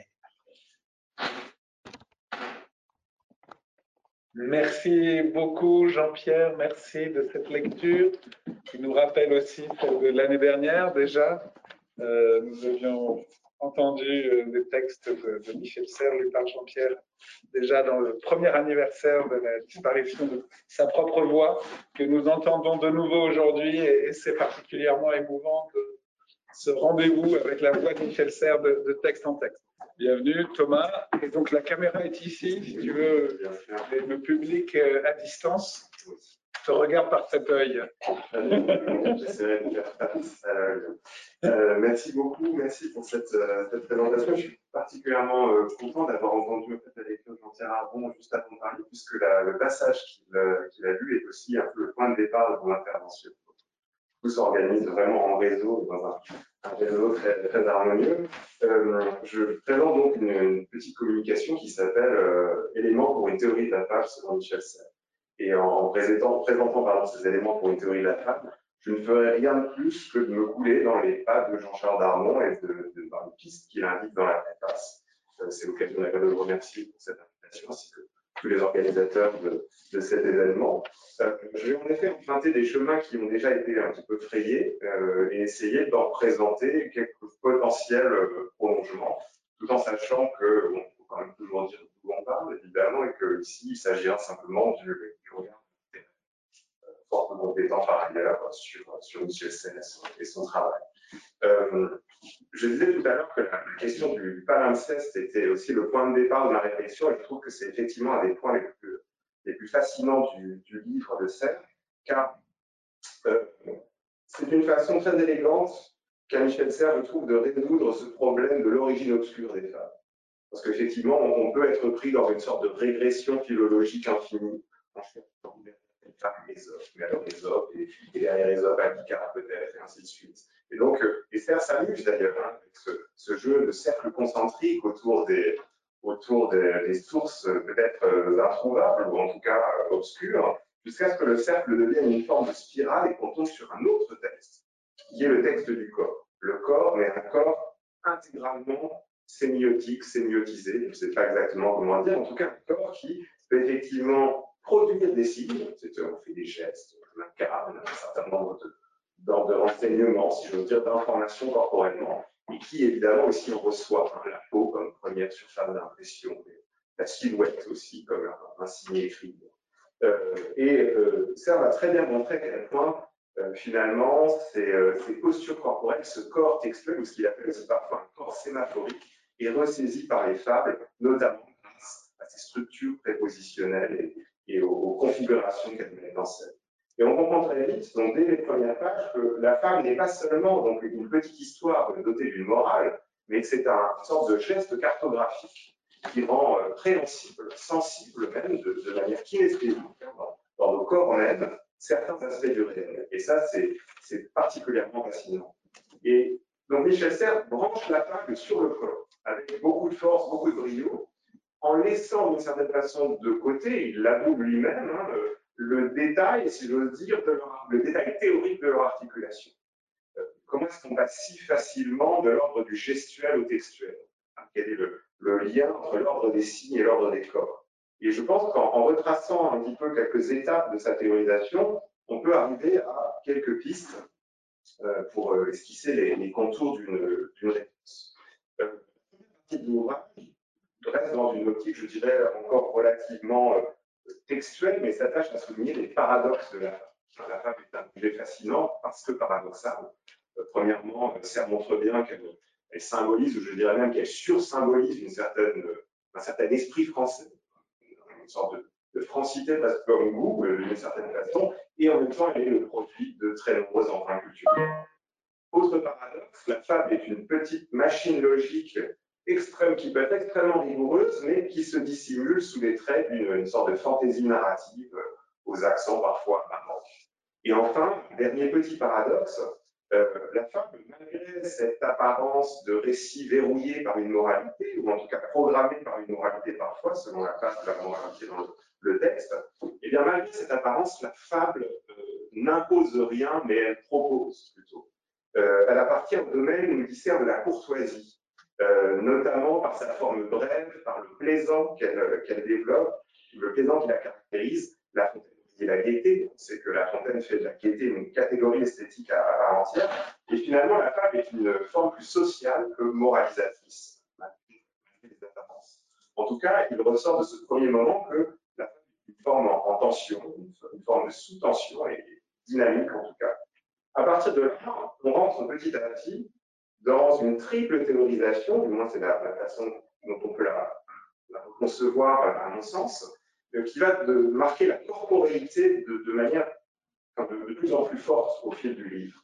S1: Merci beaucoup Jean-Pierre, merci de cette lecture qui nous rappelle aussi celle de l'année dernière déjà. Nous avions entendu des textes de Michel Serres lus par Jean-Pierre déjà dans le premier anniversaire de la disparition de sa propre voix, que nous entendons de nouveau aujourd'hui, et c'est particulièrement émouvant de ce rendez-vous avec la voix de Michel Serres de texte en texte. Bienvenue Thomas, et donc la caméra est ici, si tu veux, le public à distance te regarde par cet œil.
S6: J'essaierai de faire face à l'œil. Merci beaucoup, merci pour cette présentation. Je suis particulièrement content d'avoir entendu en fait, la lecture de Jean-Pierre Arbon juste avant de parler, puisque le passage qu'il a lu est aussi un peu le point de départ de mon intervention. Tout s'organise vraiment en réseau, dans un réseau très, très harmonieux. Je présente donc une petite communication qui s'appelle Éléments pour une théorie de la page selon Michel Serres. Et en présentant ces éléments pour une théorie de la femme, je ne ferai rien de plus que de me couler dans les pas de Jean-Charles Darmon et une piste qu'il indique dans la préface. C'est l'occasion de le remercier pour cette invitation, ainsi que tous les organisateurs de cet événement. Je vais en effet emprunter des chemins qui ont déjà été un petit peu frayés et essayer d'en présenter quelques potentiels prolongements, tout en sachant que, bon, il faut quand même toujours dire d'où on parle, évidemment, et qu'ici, il s'agira simplement du regard fort compétent par ailleurs sur Michel Serres et son travail. Je disais tout à l'heure que la question du palimpseste était aussi le point de départ de ma réflexion, et je trouve que c'est effectivement un des points les plus fascinants du livre de Serres, car c'est une façon très élégante qu'a Michel Serres, je trouve, de résoudre ce problème de l'origine obscure des femmes. Parce qu'effectivement, on peut être pris dans une sorte de régression philologique infinie, en cherchant les femmes Ésope, mais alors Ésope, et derrière Ésope, Abikar peut-être, et ainsi de suite. Et donc, et Serres s'amuse d'ailleurs hein, avec ce jeu de cercle concentrique autour des sources peut-être introuvables, ou en tout cas obscures, jusqu'à ce que le cercle devienne une forme de spirale et qu'on tombe sur un autre texte, qui est le texte du corps. Le corps, mais un corps intégralement sémiotique, sémiotisé, je ne sais pas exactement comment dire, en tout cas un corps qui peut effectivement produire des signes, on fait des gestes, on incarne un certain nombre de renseignements, si je veux dire, d'informations corporellement, et qui évidemment aussi en reçoit la peau comme première surface d'impression, la silhouette aussi comme un signe écrit. Serres a très bien montré à quel point finalement ces postures corporelles, ce corps textuel, ou ce qu'il appelle aussi parfois un corps sémaphorique, est ressaisi par les fables, notamment grâce à ces structures prépositionnelles et aux configurations qu'elles mettent en scène. Et on comprend très vite, donc dès les premières pages, que la femme n'est pas seulement donc, une petite histoire dotée d'une morale, mais que c'est une sorte de geste cartographique qui rend préhensible, sensible même, de manière kinesthésique, dans nos corps même, certains aspects du réel. Et ça, c'est particulièrement fascinant. Et donc Michel Serres branche la fable sur le corps, avec beaucoup de force, beaucoup de brio, en laissant d'une certaine façon de côté, il l'avoue lui-même, hein, le détail, si j'ose dire, le détail théorique de leur articulation. Comment est-ce qu'on passe si facilement de l'ordre du gestuel au textuel? Quel est le lien entre l'ordre des signes et l'ordre des corps? Et je pense qu'en retraçant un petit peu quelques étapes de sa théorisation, on peut arriver à quelques pistes pour esquisser les contours d'une réponse. La première partie de l'ouvrage reste dans une optique, je dirais, encore relativement textuelle, mais s'attache à souligner les paradoxes de la femme. La femme est un sujet fascinant parce que paradoxal. Premièrement, Serres montre bien qu'elle symbolise, ou je dirais même qu'elle sursymbolise un certain esprit français, une sorte de francité parce que comme goût, d'une certaine façon, et en même temps, elle est le produit de très nombreux emprunts culturels. Autre paradoxe, la fable est une petite machine logique extrême qui peut être extrêmement rigoureuse, mais qui se dissimule sous les traits d'une sorte de fantaisie narrative aux accents parfois marrants. Et enfin, dernier petit paradoxe, la fable, malgré cette apparence de récit verrouillé par une moralité, ou en tout cas programmé par une moralité parfois, selon la place de la moralité dans le texte, et bien malgré cette apparence, la fable n'impose rien, mais elle propose plutôt. Elle appartient au domaine qui sert de la courtoisie, notamment par sa forme brève, par le plaisant qu'elle développe, le plaisant qui la caractérise. La Fontaine et la gaieté. On sait que La Fontaine fait de la gaieté une catégorie esthétique à part entière. Et finalement, la fable est une forme plus sociale que moralisatrice, malgré les apparences. En tout cas, il ressort de ce premier moment que la fable est une forme en tension, une forme de sous-tension et dynamique en tout cas. À partir de là, on rentre petit à petit dans une triple théorisation, du moins c'est la façon dont on peut la concevoir à mon sens, qui va marquer la corporéité de manière de plus en plus forte au fil du livre.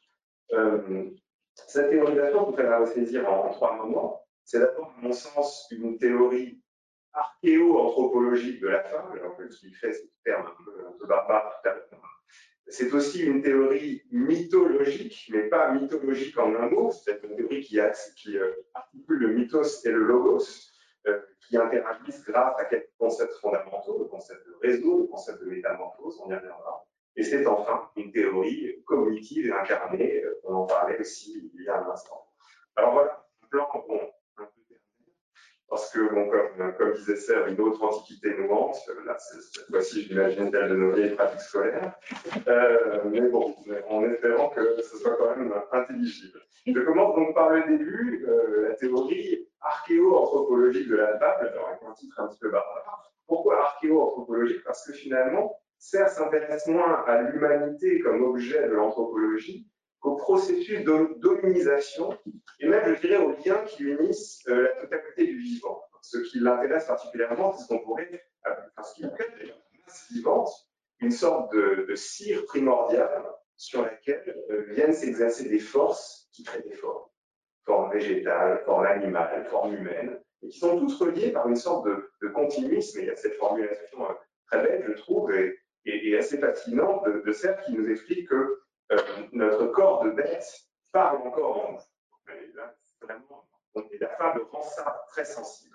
S6: Cette théorisation, on peut la ressaisir en trois moments. C'est d'abord, à mon sens, une théorie archéo-anthropologique de la fable, alors que ce qu'il fait, c'est un terme un peu barbare tout à l'heure. C'est aussi une théorie mythologique, mais pas mythologique en un mot, c'est une théorie qui articule le mythos et le logos, qui interagissent grâce à quelques concepts fondamentaux, le concept de réseau, le concept de métamorphose, on y reviendra. Et c'est enfin une théorie cognitive et incarnée, on en parlait aussi il y a un instant. Alors voilà, un plan un peu terminé, parce que, bon, comme disait Serre, une autre antiquité nous hante, là, cette fois-ci, j'imagine, celle de nos vieilles pratiques scolaires, mais bon, en espérant que ce soit quand même intelligible. Je commence donc par le début, la théorie archéo-anthropologique de la fable, alors avec un titre un petit peu barbare. Pourquoi archéo-anthropologique? Parce que finalement, Serre s'intéresse moins à l'humanité comme objet de l'anthropologie qu'au processus de dominisation, et même, je dirais, aux liens qui unissent la totalité du vivant. Ce qui l'intéresse particulièrement, c'est ce qu'on pourrait, ce qu'il appelle d'ailleurs la masse vivante, une sorte de cire primordiale sur laquelle viennent s'exercer des forces qui créent des formes. Formes végétales, formes animales, formes humaines, et qui sont toutes reliées par une sorte de continuisme. Et il y a cette formulation très belle, je trouve, et assez fascinante de Serre qui nous explique que notre corps de bête parle encore en nous. Et là, vraiment, la fable rend ça très sensible.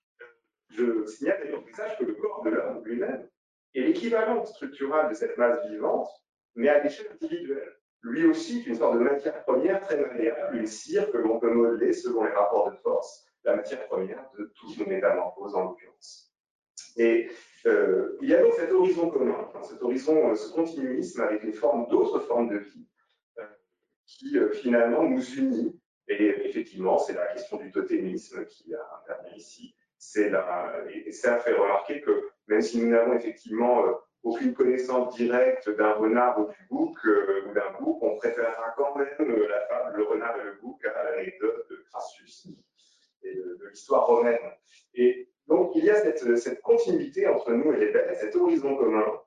S6: Je signale d'ailleurs que le corps de l'homme lui-même est l'équivalent structural de cette masse vivante, mais à l'échelle individuelle. Lui aussi est une sorte de matière première très malléable, une cire que l'on peut modeler selon les rapports de force, la matière première de toutes nos métamorphoses en l'occurrence. Et il y a donc cet horizon commun, cet horizon, ce continuisme avec les formes d'autres formes de vie qui finalement nous unit. Et effectivement, c'est la question du totémisme qui intervient ici. Et ça fait remarquer que même si nous n'avons effectivement aucune connaissance directe d'un renard ou du bouc ou d'un bouc, on préférera quand même la fable, le renard et le bouc à l'anecdote de Crassus et de l'histoire romaine. Et donc, il y a cette continuité entre nous et les bêtes, cet horizon commun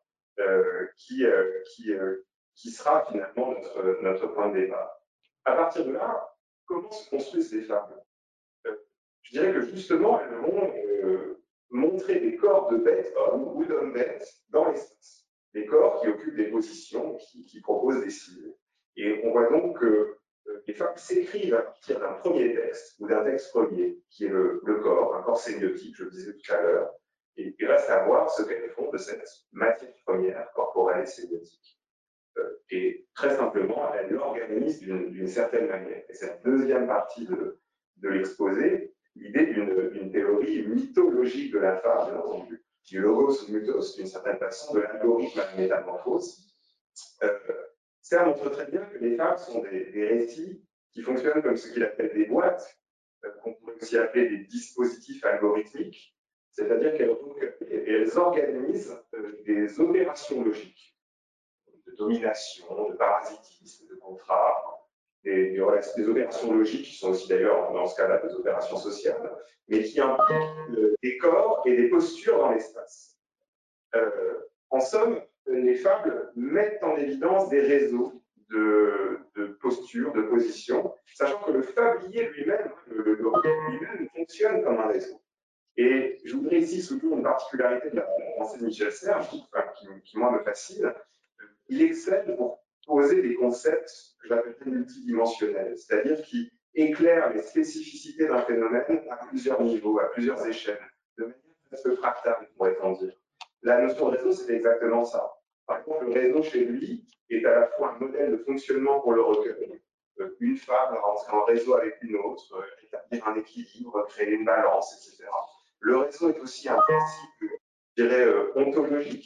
S6: qui sera finalement notre point de départ. À partir de là, comment se construisent les fables? Je dirais que justement, elles vont montrer des corps de bêtes hommes ou d'hommes bêtes dans l'espace. Des corps qui occupent des positions, qui proposent des cibles. Et on voit donc que les fables s'écrivent à partir d'un premier texte ou d'un texte premier, qui est le corps, un corps sémiotique, je le disais tout à l'heure. Et il reste à voir ce qu'elles font de cette matière première corporelle et sémiotique. Et très simplement, elles l'organisent d'une certaine manière. Et c'est la deuxième partie de l'exposé, l'idée d'une théorie mythologique de la fable, du logos ou mythos, d'une certaine façon, de l'algorithme à la métamorphose. Ça montre très bien que les fables sont des récits qui fonctionnent comme ce qu'il appelle des boîtes, qu'on pourrait aussi appeler des dispositifs algorithmiques, c'est-à-dire qu'elles organisent des opérations logiques, de domination, de parasitisme, de contrat, des opérations logiques qui sont aussi d'ailleurs, dans ce cas-là, des opérations sociales, mais qui impliquent des corps et des postures dans l'espace. En somme, les fables mettent en évidence des réseaux de postures, de positions, sachant que le fablier lui-même, le lui-même, fonctionne comme un réseau. Et je voudrais ici souligner une particularité de la pensée de Michel Serres, qui moi me fascine. Il excelle pour poser des concepts que j'appelle multidimensionnels, c'est-à-dire qui éclairent les spécificités d'un phénomène à plusieurs niveaux, à plusieurs échelles, de manière presque fractale, pourrait-on dire. La notion de réseau, c'est exactement ça. Par exemple, le réseau chez lui est à la fois un modèle de fonctionnement pour le recueil. Une fable rentrer en réseau avec une autre, établir un équilibre, créer une balance, etc. Le réseau est aussi un principe, je dirais, ontologique,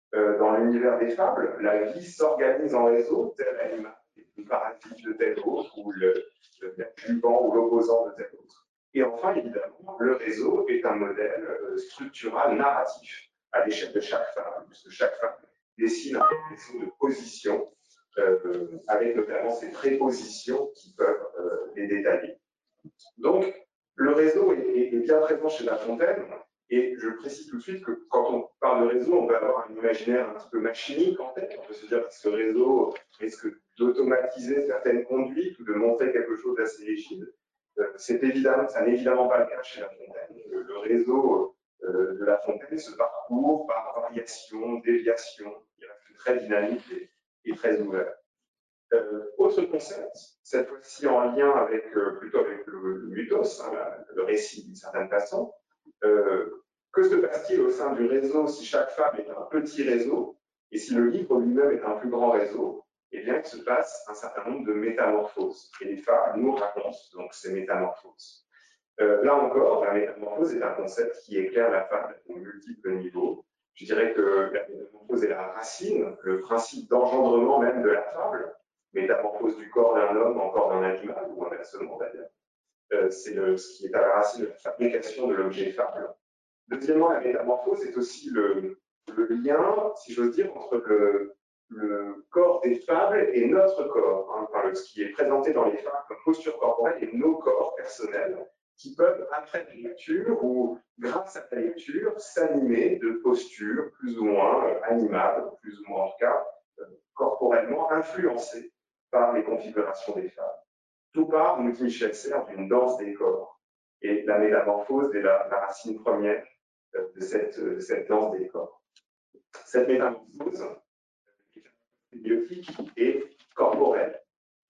S6: dans l'univers des fables, la vie s'organise en réseau, tel animal, le parasite de tel autre, ou l'adjuvant ou l'opposant de tel autre. Et enfin, évidemment, le réseau est un modèle structural narratif à l'échelle de chaque fable, puisque chaque fable dessine un réseau de positions, avec notamment ces prépositions qui peuvent les détailler. Donc, le réseau est bien présent chez La Fontaine, et je précise tout de suite que quand on parle de réseau, on peut avoir un imaginaire un petit peu machinique en tête. On peut se dire que ce réseau risque d'automatiser certaines conduites ou de montrer quelque chose d'assez rigide. Ça n'est évidemment pas le cas chez La Fontaine. Le réseau de La Fontaine se parcourt par variation, déviation. Il reste très dynamique et très ouvert. Autre concept, cette fois-ci en lien plutôt avec le mythos, hein, le récit d'une certaine façon. Que se passe-t-il au sein du réseau si chaque fable est un petit réseau et si le livre lui-même est un plus grand réseau? Eh bien, il se passe un certain nombre de métamorphoses. Et les fables nous racontent donc ces métamorphoses. Là encore, la métamorphose est un concept qui éclaire la fable à de multiples niveaux. Je dirais que la métamorphose est la racine, le principe d'engendrement même de la fable. Métamorphose du corps d'un homme en corps d'un animal, ou inversement d'ailleurs. C'est ce qui est à la racine de la fabrication de l'objet fable. Deuxièmement, la métamorphose est aussi le lien, si j'ose dire, entre le corps des fables et notre corps. Hein, enfin, ce qui est présenté dans les fables comme posture corporelle et nos corps personnels, qui peuvent, après la lecture ou grâce à la lecture, s'animer de postures plus ou moins animales, plus ou moins en tout cas corporellement influencées par les configurations des fables. Tout part, nous dit Michel Serres, d'une danse des corps. Et la métamorphose est la racine première de cette danse des corps. Cette métamorphose sémiotique et corporelle.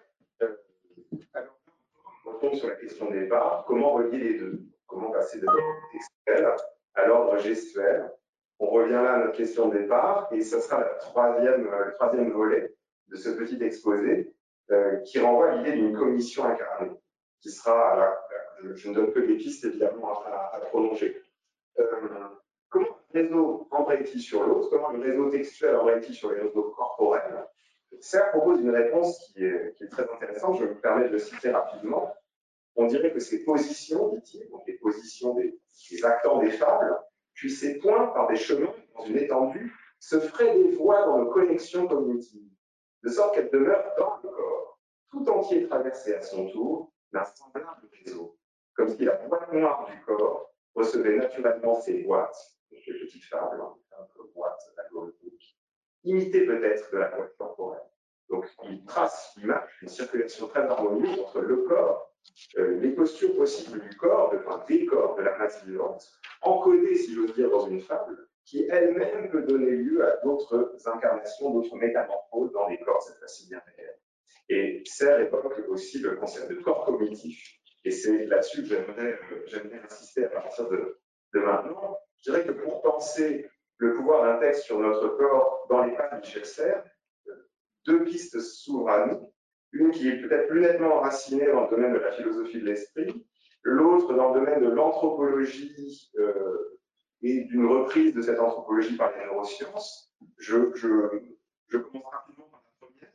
S6: Alors, on retombe sur la question de départ, comment relier les deux? Comment passer de l'ordre textuel à l'ordre gestuel? On revient là à notre question de départ, et ce sera le troisième volet de ce petit exposé, qui renvoie à l'idée d'une commission incarnée, qui sera, je ne donne que des pistes évidemment à prolonger. Comment le réseau embraye-t-il sur l'autre? Comment le réseau textuel embraye-t-il sur les réseaux corporels? Serres propose une réponse qui est très intéressante, je me permets de le citer rapidement. On dirait que ces positions, dit-il, donc les positions des acteurs des fables, puis ces points par des chemins dans une étendue, se feraient des voies dans nos connexions cognitives, de sorte qu'elles demeurent dans le corps, tout entier traversé à son tour d'un semblable réseau, comme si la boîte noire du corps recevait naturellement ces boîtes, les petites fables, boîtes algorithmiques, imitées peut-être de la boîte corporelle. Donc, il trace l'image d'une circulation très harmonieuse entre le corps, les postures possibles du corps, des corps, de la masse vivante, encodées, si j'ose dire, dans une fable, qui elle-même peut donner lieu à d'autres incarnations, d'autres métamorphoses dans les corps, cette fois-ci bien réels. Et Serres évoque aussi le concept de corps cognitif, et c'est là-dessus que j'aimerais insister à partir de maintenant. Je dirais que pour penser le pouvoir d'un texte sur notre corps dans les pas de Michel Serres, deux pistes s'ouvrent à nous. Une qui est peut-être plus nettement enracinée dans le domaine de la philosophie de l'esprit, l'autre dans le domaine de l'anthropologie et d'une reprise de cette anthropologie par les neurosciences. Je commence rapidement par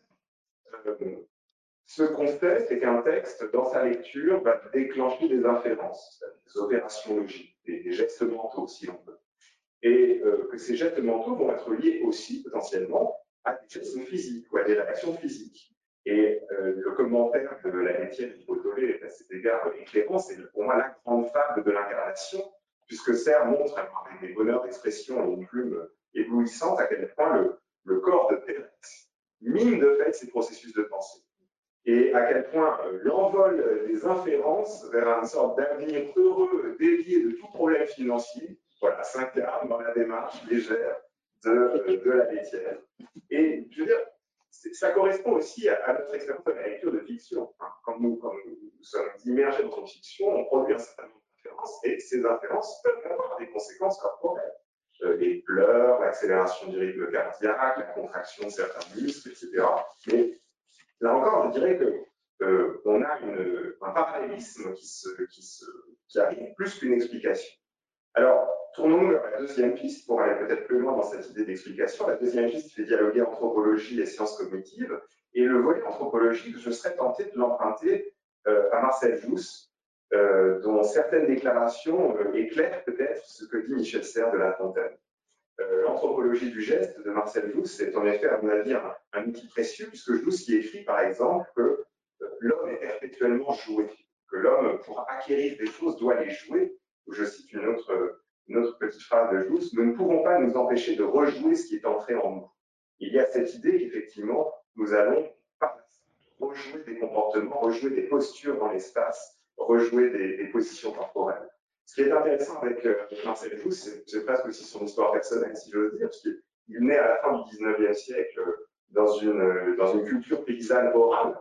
S6: la première. Ce qu'on fait, c'est qu'un texte, dans sa lecture, va déclencher des inférences, des opérations logiques, des gestes mentaux, si l'on veut. Et que ces gestes mentaux vont être liés aussi, potentiellement, à des gestes physiques ou à des réactions physiques. Et le commentaire de la laitière Hippolyte est à cet égard éclairant, c'est pour moi la grande fable de l'incarnation, puisque Serres montre avec des bonheurs d'expression et une plume éblouissante à quel point le corps de Thérèse mine de fait ces processus de pensée. Et à quel point l'envol des inférences vers une sorte d'avenir heureux, délié de tout problème financier, voilà, s'incarne dans la démarche légère de la laitière. Et je veux dire, ça correspond aussi à notre expérience de la lecture de fiction. Quand nous sommes immergés dans une fiction, on produit un certain nombre d'inférences, et ces inférences peuvent avoir des conséquences corporelles. Les pleurs, l'accélération du rythme cardiaque, la contraction de certains muscles, etc. Mais là encore, je dirais qu'on a un parallélisme qui arrive plus qu'une explication. Alors, tournons-nous vers la deuxième piste pour aller peut-être plus loin dans cette idée d'explication. La deuxième piste fait dialoguer anthropologie et sciences cognitives. Et le volet anthropologique, je serais tenté de l'emprunter à Marcel Jousse, dont certaines déclarations éclairent peut-être ce que dit Michel Serres de La Fontaine. L'anthropologie du geste de Marcel Jousse est en effet, à mon avis, un outil précieux, puisque Jousse y écrit, par exemple, que l'homme est perpétuellement joué, que l'homme, pour acquérir des choses, doit les jouer. Je cite une autre petite phrase de Jousse: nous ne pouvons pas nous empêcher de rejouer ce qui est entré en nous. Il y a cette idée qu'effectivement, nous allons rejouer des comportements, rejouer des postures dans l'espace, rejouer des positions corporelles. Ce qui est intéressant avec Marcel Jousse, c'est presque aussi son histoire personnelle, si j'ose dire, parce qu'il naît à la fin du 19e siècle dans une culture paysanne orale,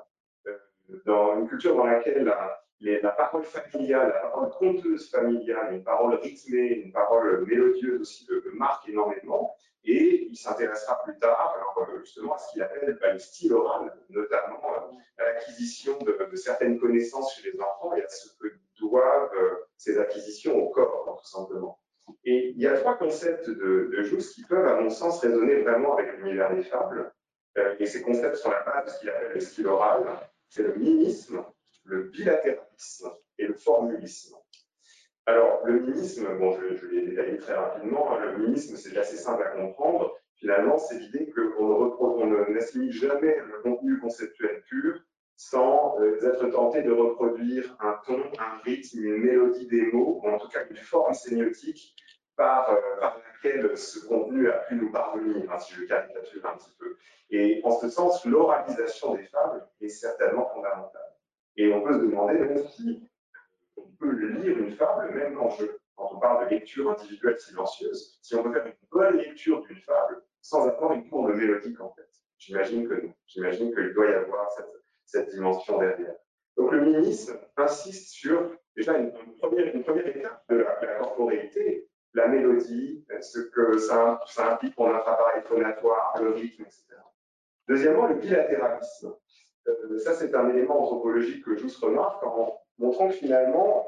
S6: dans une culture dans laquelle la parole familiale, la parole conteuse familiale, une parole rythmée, une parole mélodieuse aussi le marque énormément. Et il s'intéressera plus tard, alors, justement, à ce qu'il appelle le style oral, notamment à l'acquisition de certaines connaissances chez les enfants et à ce que doivent ces acquisitions au corps, tout simplement. Et il y a trois concepts de Jousse qui peuvent, à mon sens, résonner vraiment avec l'univers des fables. Et ces concepts sont la base de ce qu'il appelle le style oral. C'est le mimisme, le bilatéralisme et le formulisme. Alors, le mimisme, bon, je l'ai détaillé très rapidement, le mimisme, c'est assez simple à comprendre. Finalement, c'est l'idée qu'on n'assimile jamais le contenu conceptuel pur sans être tenté de reproduire un ton, un rythme, une mélodie des mots, ou en tout cas une forme sémiotique par laquelle ce contenu a pu nous parvenir, hein, si je caricature un petit peu. Et en ce sens, l'oralisation des fables est certainement fondamentale. Et on peut se demander même si on peut lire une fable, même quand on parle de lecture individuelle silencieuse, si on peut faire une bonne lecture d'une fable sans avoir une courbe mélodique en fait. J'imagine que non. J'imagine qu'il doit y avoir cette dimension derrière. Donc le mimisme insiste sur déjà une première étape de la corporéité, la mélodie, ce que ça implique pour notre appareil phonatoire, le rythme, etc. Deuxièmement, le bilatéralisme. Ça, c'est un élément anthropologique que Jousse remarque en montrant que finalement,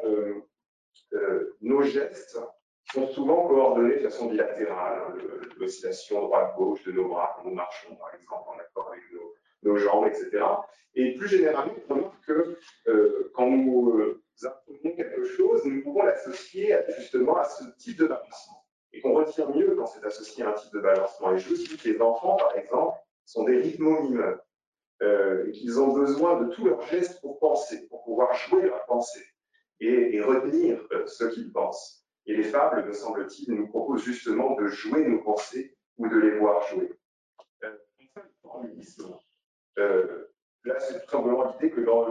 S6: nos gestes sont souvent coordonnés de façon bilatérale. Hein, l'oscillation droite-gauche de nos bras quand nous marchons, par exemple, en accord avec nos jambes, etc. Et plus généralement, on remarque que quand nous apprenons quelque chose, nous pouvons l'associer justement à ce type de balancement. Et qu'on retient mieux quand c'est associé à un type de balancement. Et je dis que les enfants, par exemple, sont des rythmomimeurs. Qu'ils ont besoin de tous leurs gestes pour penser, pour pouvoir jouer leur pensée et retenir ce qu'ils pensent. Et les fables, me semble-t-il, nous proposent justement de jouer nos pensées ou de les voir jouer. Enfin, le formulisme, là, c'est tout simplement l'idée que dans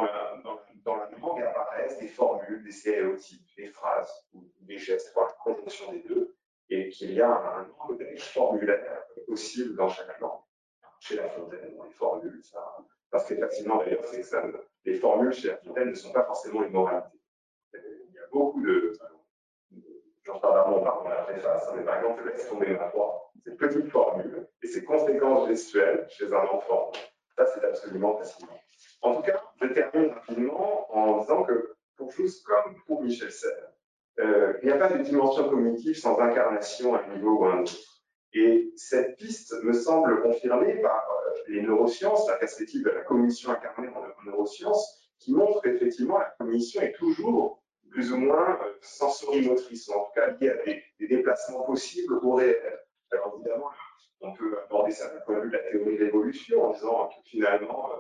S6: la langue apparaissent des formules, des stéréotypes, des phrases ou des gestes, voire la conjonction des deux, et qu'il y a un langage formulaire possible dans chaque langue. Chez La Fontaine, les formules, ça, parce qu'effectivement, d'ailleurs, c'est que ça, les formules chez La Fontaine ne sont pas forcément une moralité. Il y a beaucoup de. Jean-Charles Darmon parle dans la préface, mais par exemple, laisse tomber ma foi, ces petites formules et ces conséquences gestuelles chez un enfant, ça, c'est absolument fascinant. En tout cas, je termine rapidement en disant que pour Jousse, comme pour Michel Serres, il n'y a pas de dimension cognitive sans incarnation à un niveau ou à un autre. Et cette piste me semble confirmée par les neurosciences, la perspective de la cognition incarnée en neurosciences, qui montre qu'effectivement la cognition est toujours plus ou moins sensorimotrice, ou en tout cas liée à des déplacements possibles au réel. Alors évidemment, on peut aborder ça du point de vue de la théorie de l'évolution en disant que finalement,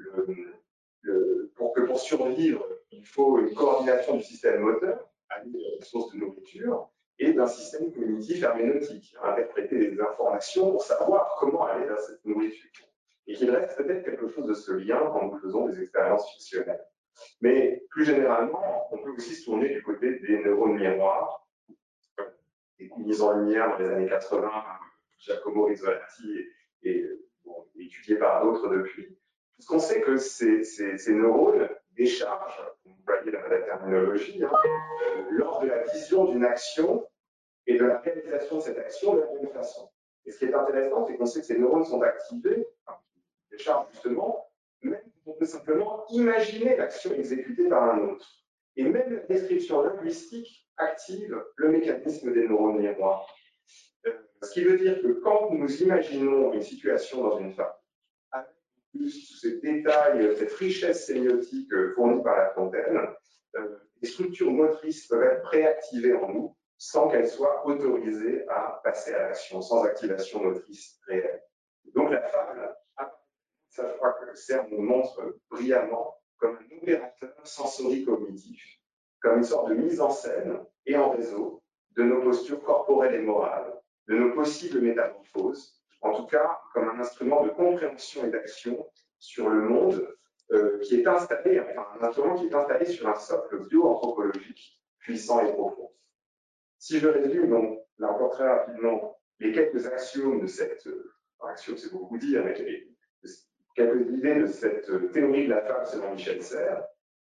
S6: pour survivre, il faut une coordination du système moteur, allié à des sources de nourriture, et d'un système cognitif herméneutique, interpréter les informations pour savoir comment aller vers cette nourriture. Et qu'il reste peut-être quelque chose de ce lien quand nous faisons des expériences fictionnelles. Mais plus généralement, on peut aussi se tourner du côté des neurones miroirs, mis en lumière dans les années 80 par Giacomo Rizzolatti et étudiés par d'autres depuis. Puisqu'on sait que ces neurones déchargent, vous voyez la terminologie, hein, lors de la vision d'une action et de la réalisation de cette action de la même façon. Et ce qui est intéressant, c'est qu'on sait que ces neurones sont activés, déchargent justement, même on peut simplement imaginer l'action exécutée par un autre. Et même la description linguistique active le mécanisme des neurones miroirs. Ce qui veut dire que quand nous imaginons une situation dans une femme, avec plus tous ces détails, cette richesse sémiotique fournie par La Fontaine, les structures motrices peuvent être préactivées en nous sans qu'elles soient autorisées à passer à l'action, sans activation motrice réelle. Donc la fable, ça je crois que le CERN nous montre brillamment, comme un opérateur sensori-cognitif, comme une sorte de mise en scène et en réseau de nos postures corporelles et morales, de nos possibles métamorphoses, en tout cas comme un instrument de compréhension et d'action sur le monde qui est installé, enfin un instrument qui est installé sur un socle bioanthropologique puissant et profond. Si je résume donc, là encore très rapidement, les quelques axiomes de cette, axiome c'est beaucoup dire, mais quelques idées de cette théorie de la fable selon Michel Serres.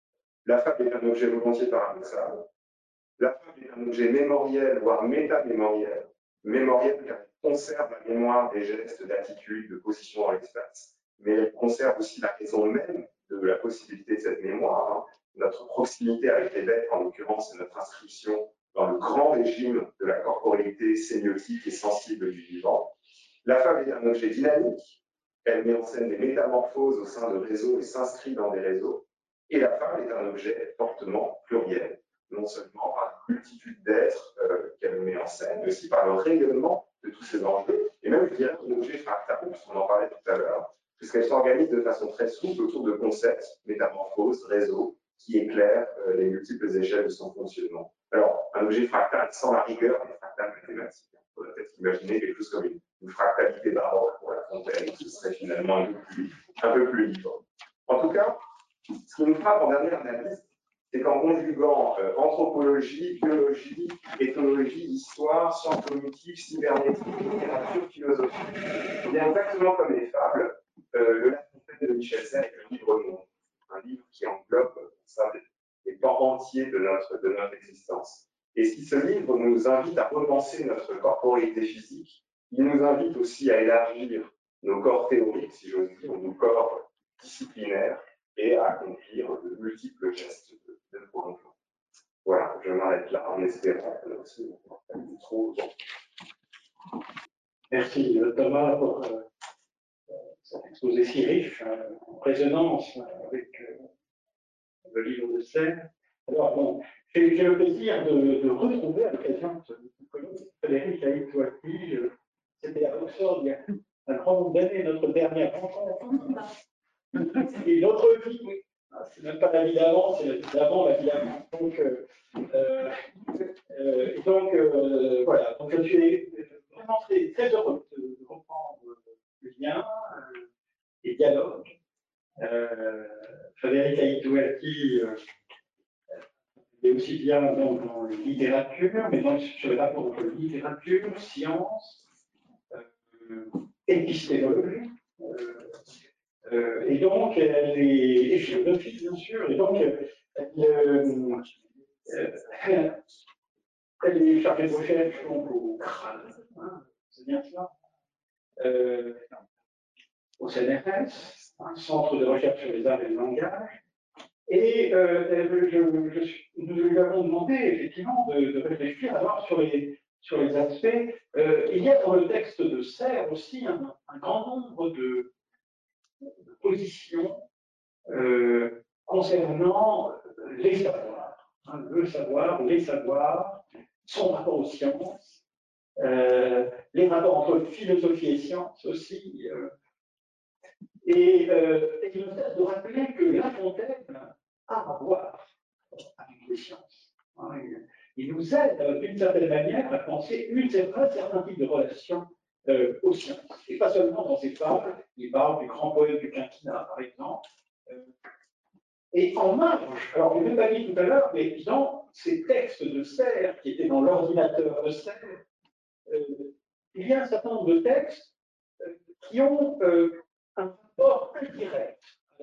S6: La fable est un objet volontiers paradoxal. La fable est un objet mémoriel, voire métamémoriel. Mémoriel car elle conserve la mémoire des gestes, d'attitudes, de position dans l'espace. Mais elle conserve aussi la raison même de la possibilité de cette mémoire. Hein. Notre proximité avec les bêtes, en l'occurrence, c'est notre inscription dans le grand régime de la corporalité sémiotique et sensible du vivant. La fable est un objet dynamique. Elle met en scène des métamorphoses au sein de réseaux et s'inscrit dans des réseaux. Et la fable est un objet fortement pluriel, non seulement par la multitude d'êtres qu'elle met en scène, mais aussi par le rayonnement de tous ces enjeux, et même, je dirais, un objet fractal, puisqu'on en parlait tout à l'heure, puisqu'elle s'organise de façon très souple autour de concepts, métamorphoses, réseaux, qui éclairent les multiples échelles de son fonctionnement. Alors, un objet fractal sans la rigueur des fractales mathématiques. On peut peut-être imaginer quelque chose comme une fractalité baroque pour La Fontaine, qui serait finalement un peu plus libre. En tout cas, ce qui nous frappe en dernière analyse, c'est qu'en conjuguant anthropologie, biologie, éthologie, histoire, sciences cognitives, cybernétique, littérature, philosophie, bien exactement comme les fables, le La Fontaine de Michel Serres est le livre monde, un livre qui englobe ça, des pans entiers de notre existence. Et si ce livre nous invite à repenser notre corporéité physique, il nous invite aussi à élargir nos corps théoriques, si j'ose dire, nos corps disciplinaires, et à accomplir de multiples gestes de prolongement. Voilà, je m'arrête là en espérant que aussi trop.
S3: Merci Thomas pour cet exposé si riche, en résonance avec le livre de Serres. Alors, bon, j'ai le plaisir de retrouver à l'occasion de ce colloque Frédéric Aït-Touati. C'était à Oxford il y a un grand nombre d'années, notre dernière rencontre. Et notre vie, oui. C'est même pas la vie d'avant, c'est la vie d'avant, la vie d'avant. Donc, voilà. Donc, je suis vraiment très heureux de reprendre le lien, les dialogues. Frédéric Aït-Touati est aussi bien dans la littérature, mais sur les rapports entre littérature, science, épistémologie. Et donc, et philosophie, bien sûr, et donc, elle est chargée de recherche au CRAL, hein, c'est bien ça, au CNRS, un centre de recherche sur les arts et le langage. Et nous lui avons demandé effectivement de réfléchir alors sur les aspects. Il y a dans le texte de Serres aussi un grand nombre de positions concernant les savoirs, hein, le savoir, les savoirs, son rapport aux sciences, les rapports entre philosophie et sciences aussi. Et il me fait de rappeler que La Fontaine a à voir avec les sciences. Hein, il nous aide d'une certaine manière à penser un certain type de relation aux sciences. Et pas seulement dans ses fables, il parle du grand poème du quinquennat, par exemple. Et en marge, alors je ne l'ai pas dit tout à l'heure, mais dans ces textes de Serres qui étaient dans l'ordinateur de Serres, il y a un certain nombre de textes qui ont un rapport indirect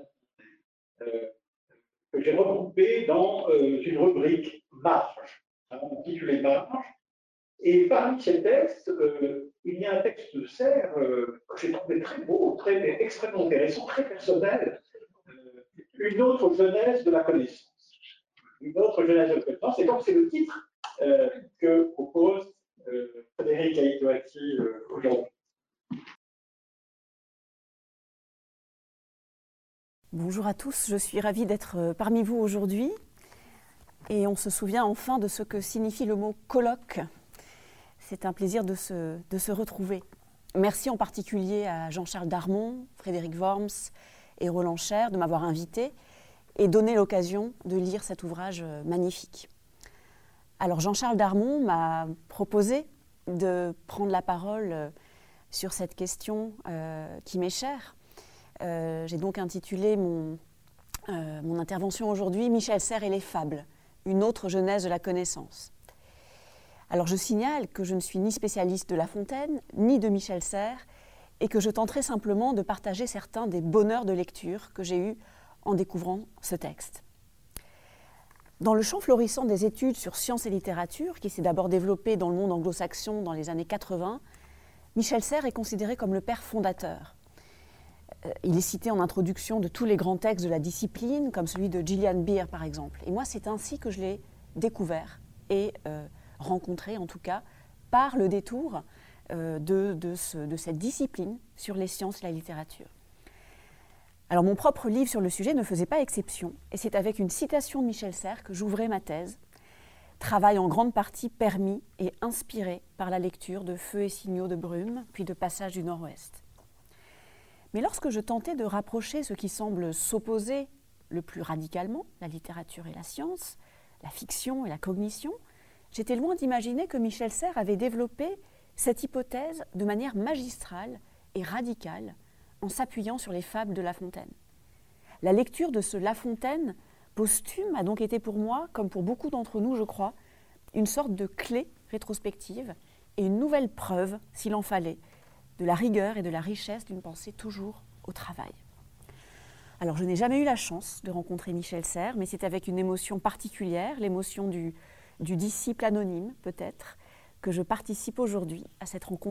S3: que j'ai regroupé dans une rubrique marge, intitulée marge. Et parmi ces textes, il y a un texte de Serres que j'ai trouvé très beau, extrêmement intéressant, très personnel, une autre jeunesse de la connaissance. une autre jeunesse de connaissance. Et donc, c'est le titre que propose Frédéric Aïtoati aujourd'hui.
S7: Bonjour à tous, je suis ravie d'être parmi vous aujourd'hui. Et on se souvient enfin de ce que signifie le mot colloque. C'est un plaisir de se retrouver. Merci en particulier à Jean-Charles Darmon, Frédéric Worms et Roland Cher de m'avoir invité et donné l'occasion de lire cet ouvrage magnifique. Alors Jean-Charles Darmon m'a proposé de prendre la parole sur cette question qui m'est chère. J'ai donc intitulé mon intervention aujourd'hui « Michel Serres et les fables, une autre genèse de la connaissance ». Alors je signale que je ne suis ni spécialiste de La Fontaine, ni de Michel Serres, et que je tenterai simplement de partager certains des bonheurs de lecture que j'ai eus en découvrant ce texte. Dans le champ florissant des études sur sciences et littérature, qui s'est d'abord développé dans le monde anglo-saxon dans les années 80, Michel Serres est considéré comme le père fondateur. Il est cité en introduction de tous les grands textes de la discipline, comme celui de Gillian Beer par exemple. Et moi, c'est ainsi que je l'ai découvert et rencontré, en tout cas, par le détour de cette discipline sur les sciences et la littérature. Alors mon propre livre sur le sujet ne faisait pas exception, et c'est avec une citation de Michel Serres que j'ouvrais ma thèse, travail en grande partie permis et inspiré par la lecture de Feux et signaux de brume, puis de Passages du Nord-Ouest. Mais lorsque je tentais de rapprocher ce qui semble s'opposer le plus radicalement, la littérature et la science, la fiction et la cognition, j'étais loin d'imaginer que Michel Serres avait développé cette hypothèse de manière magistrale et radicale en s'appuyant sur les fables de La Fontaine. La lecture de ce La Fontaine posthume a donc été pour moi, comme pour beaucoup d'entre nous, je crois, une sorte de clé rétrospective et une nouvelle preuve, s'il en fallait, de la rigueur et de la richesse d'une pensée toujours au travail. Alors, je n'ai jamais eu la chance de rencontrer Michel Serres, mais c'est avec une émotion particulière, l'émotion du disciple anonyme, peut-être, que je participe aujourd'hui à cette rencontre.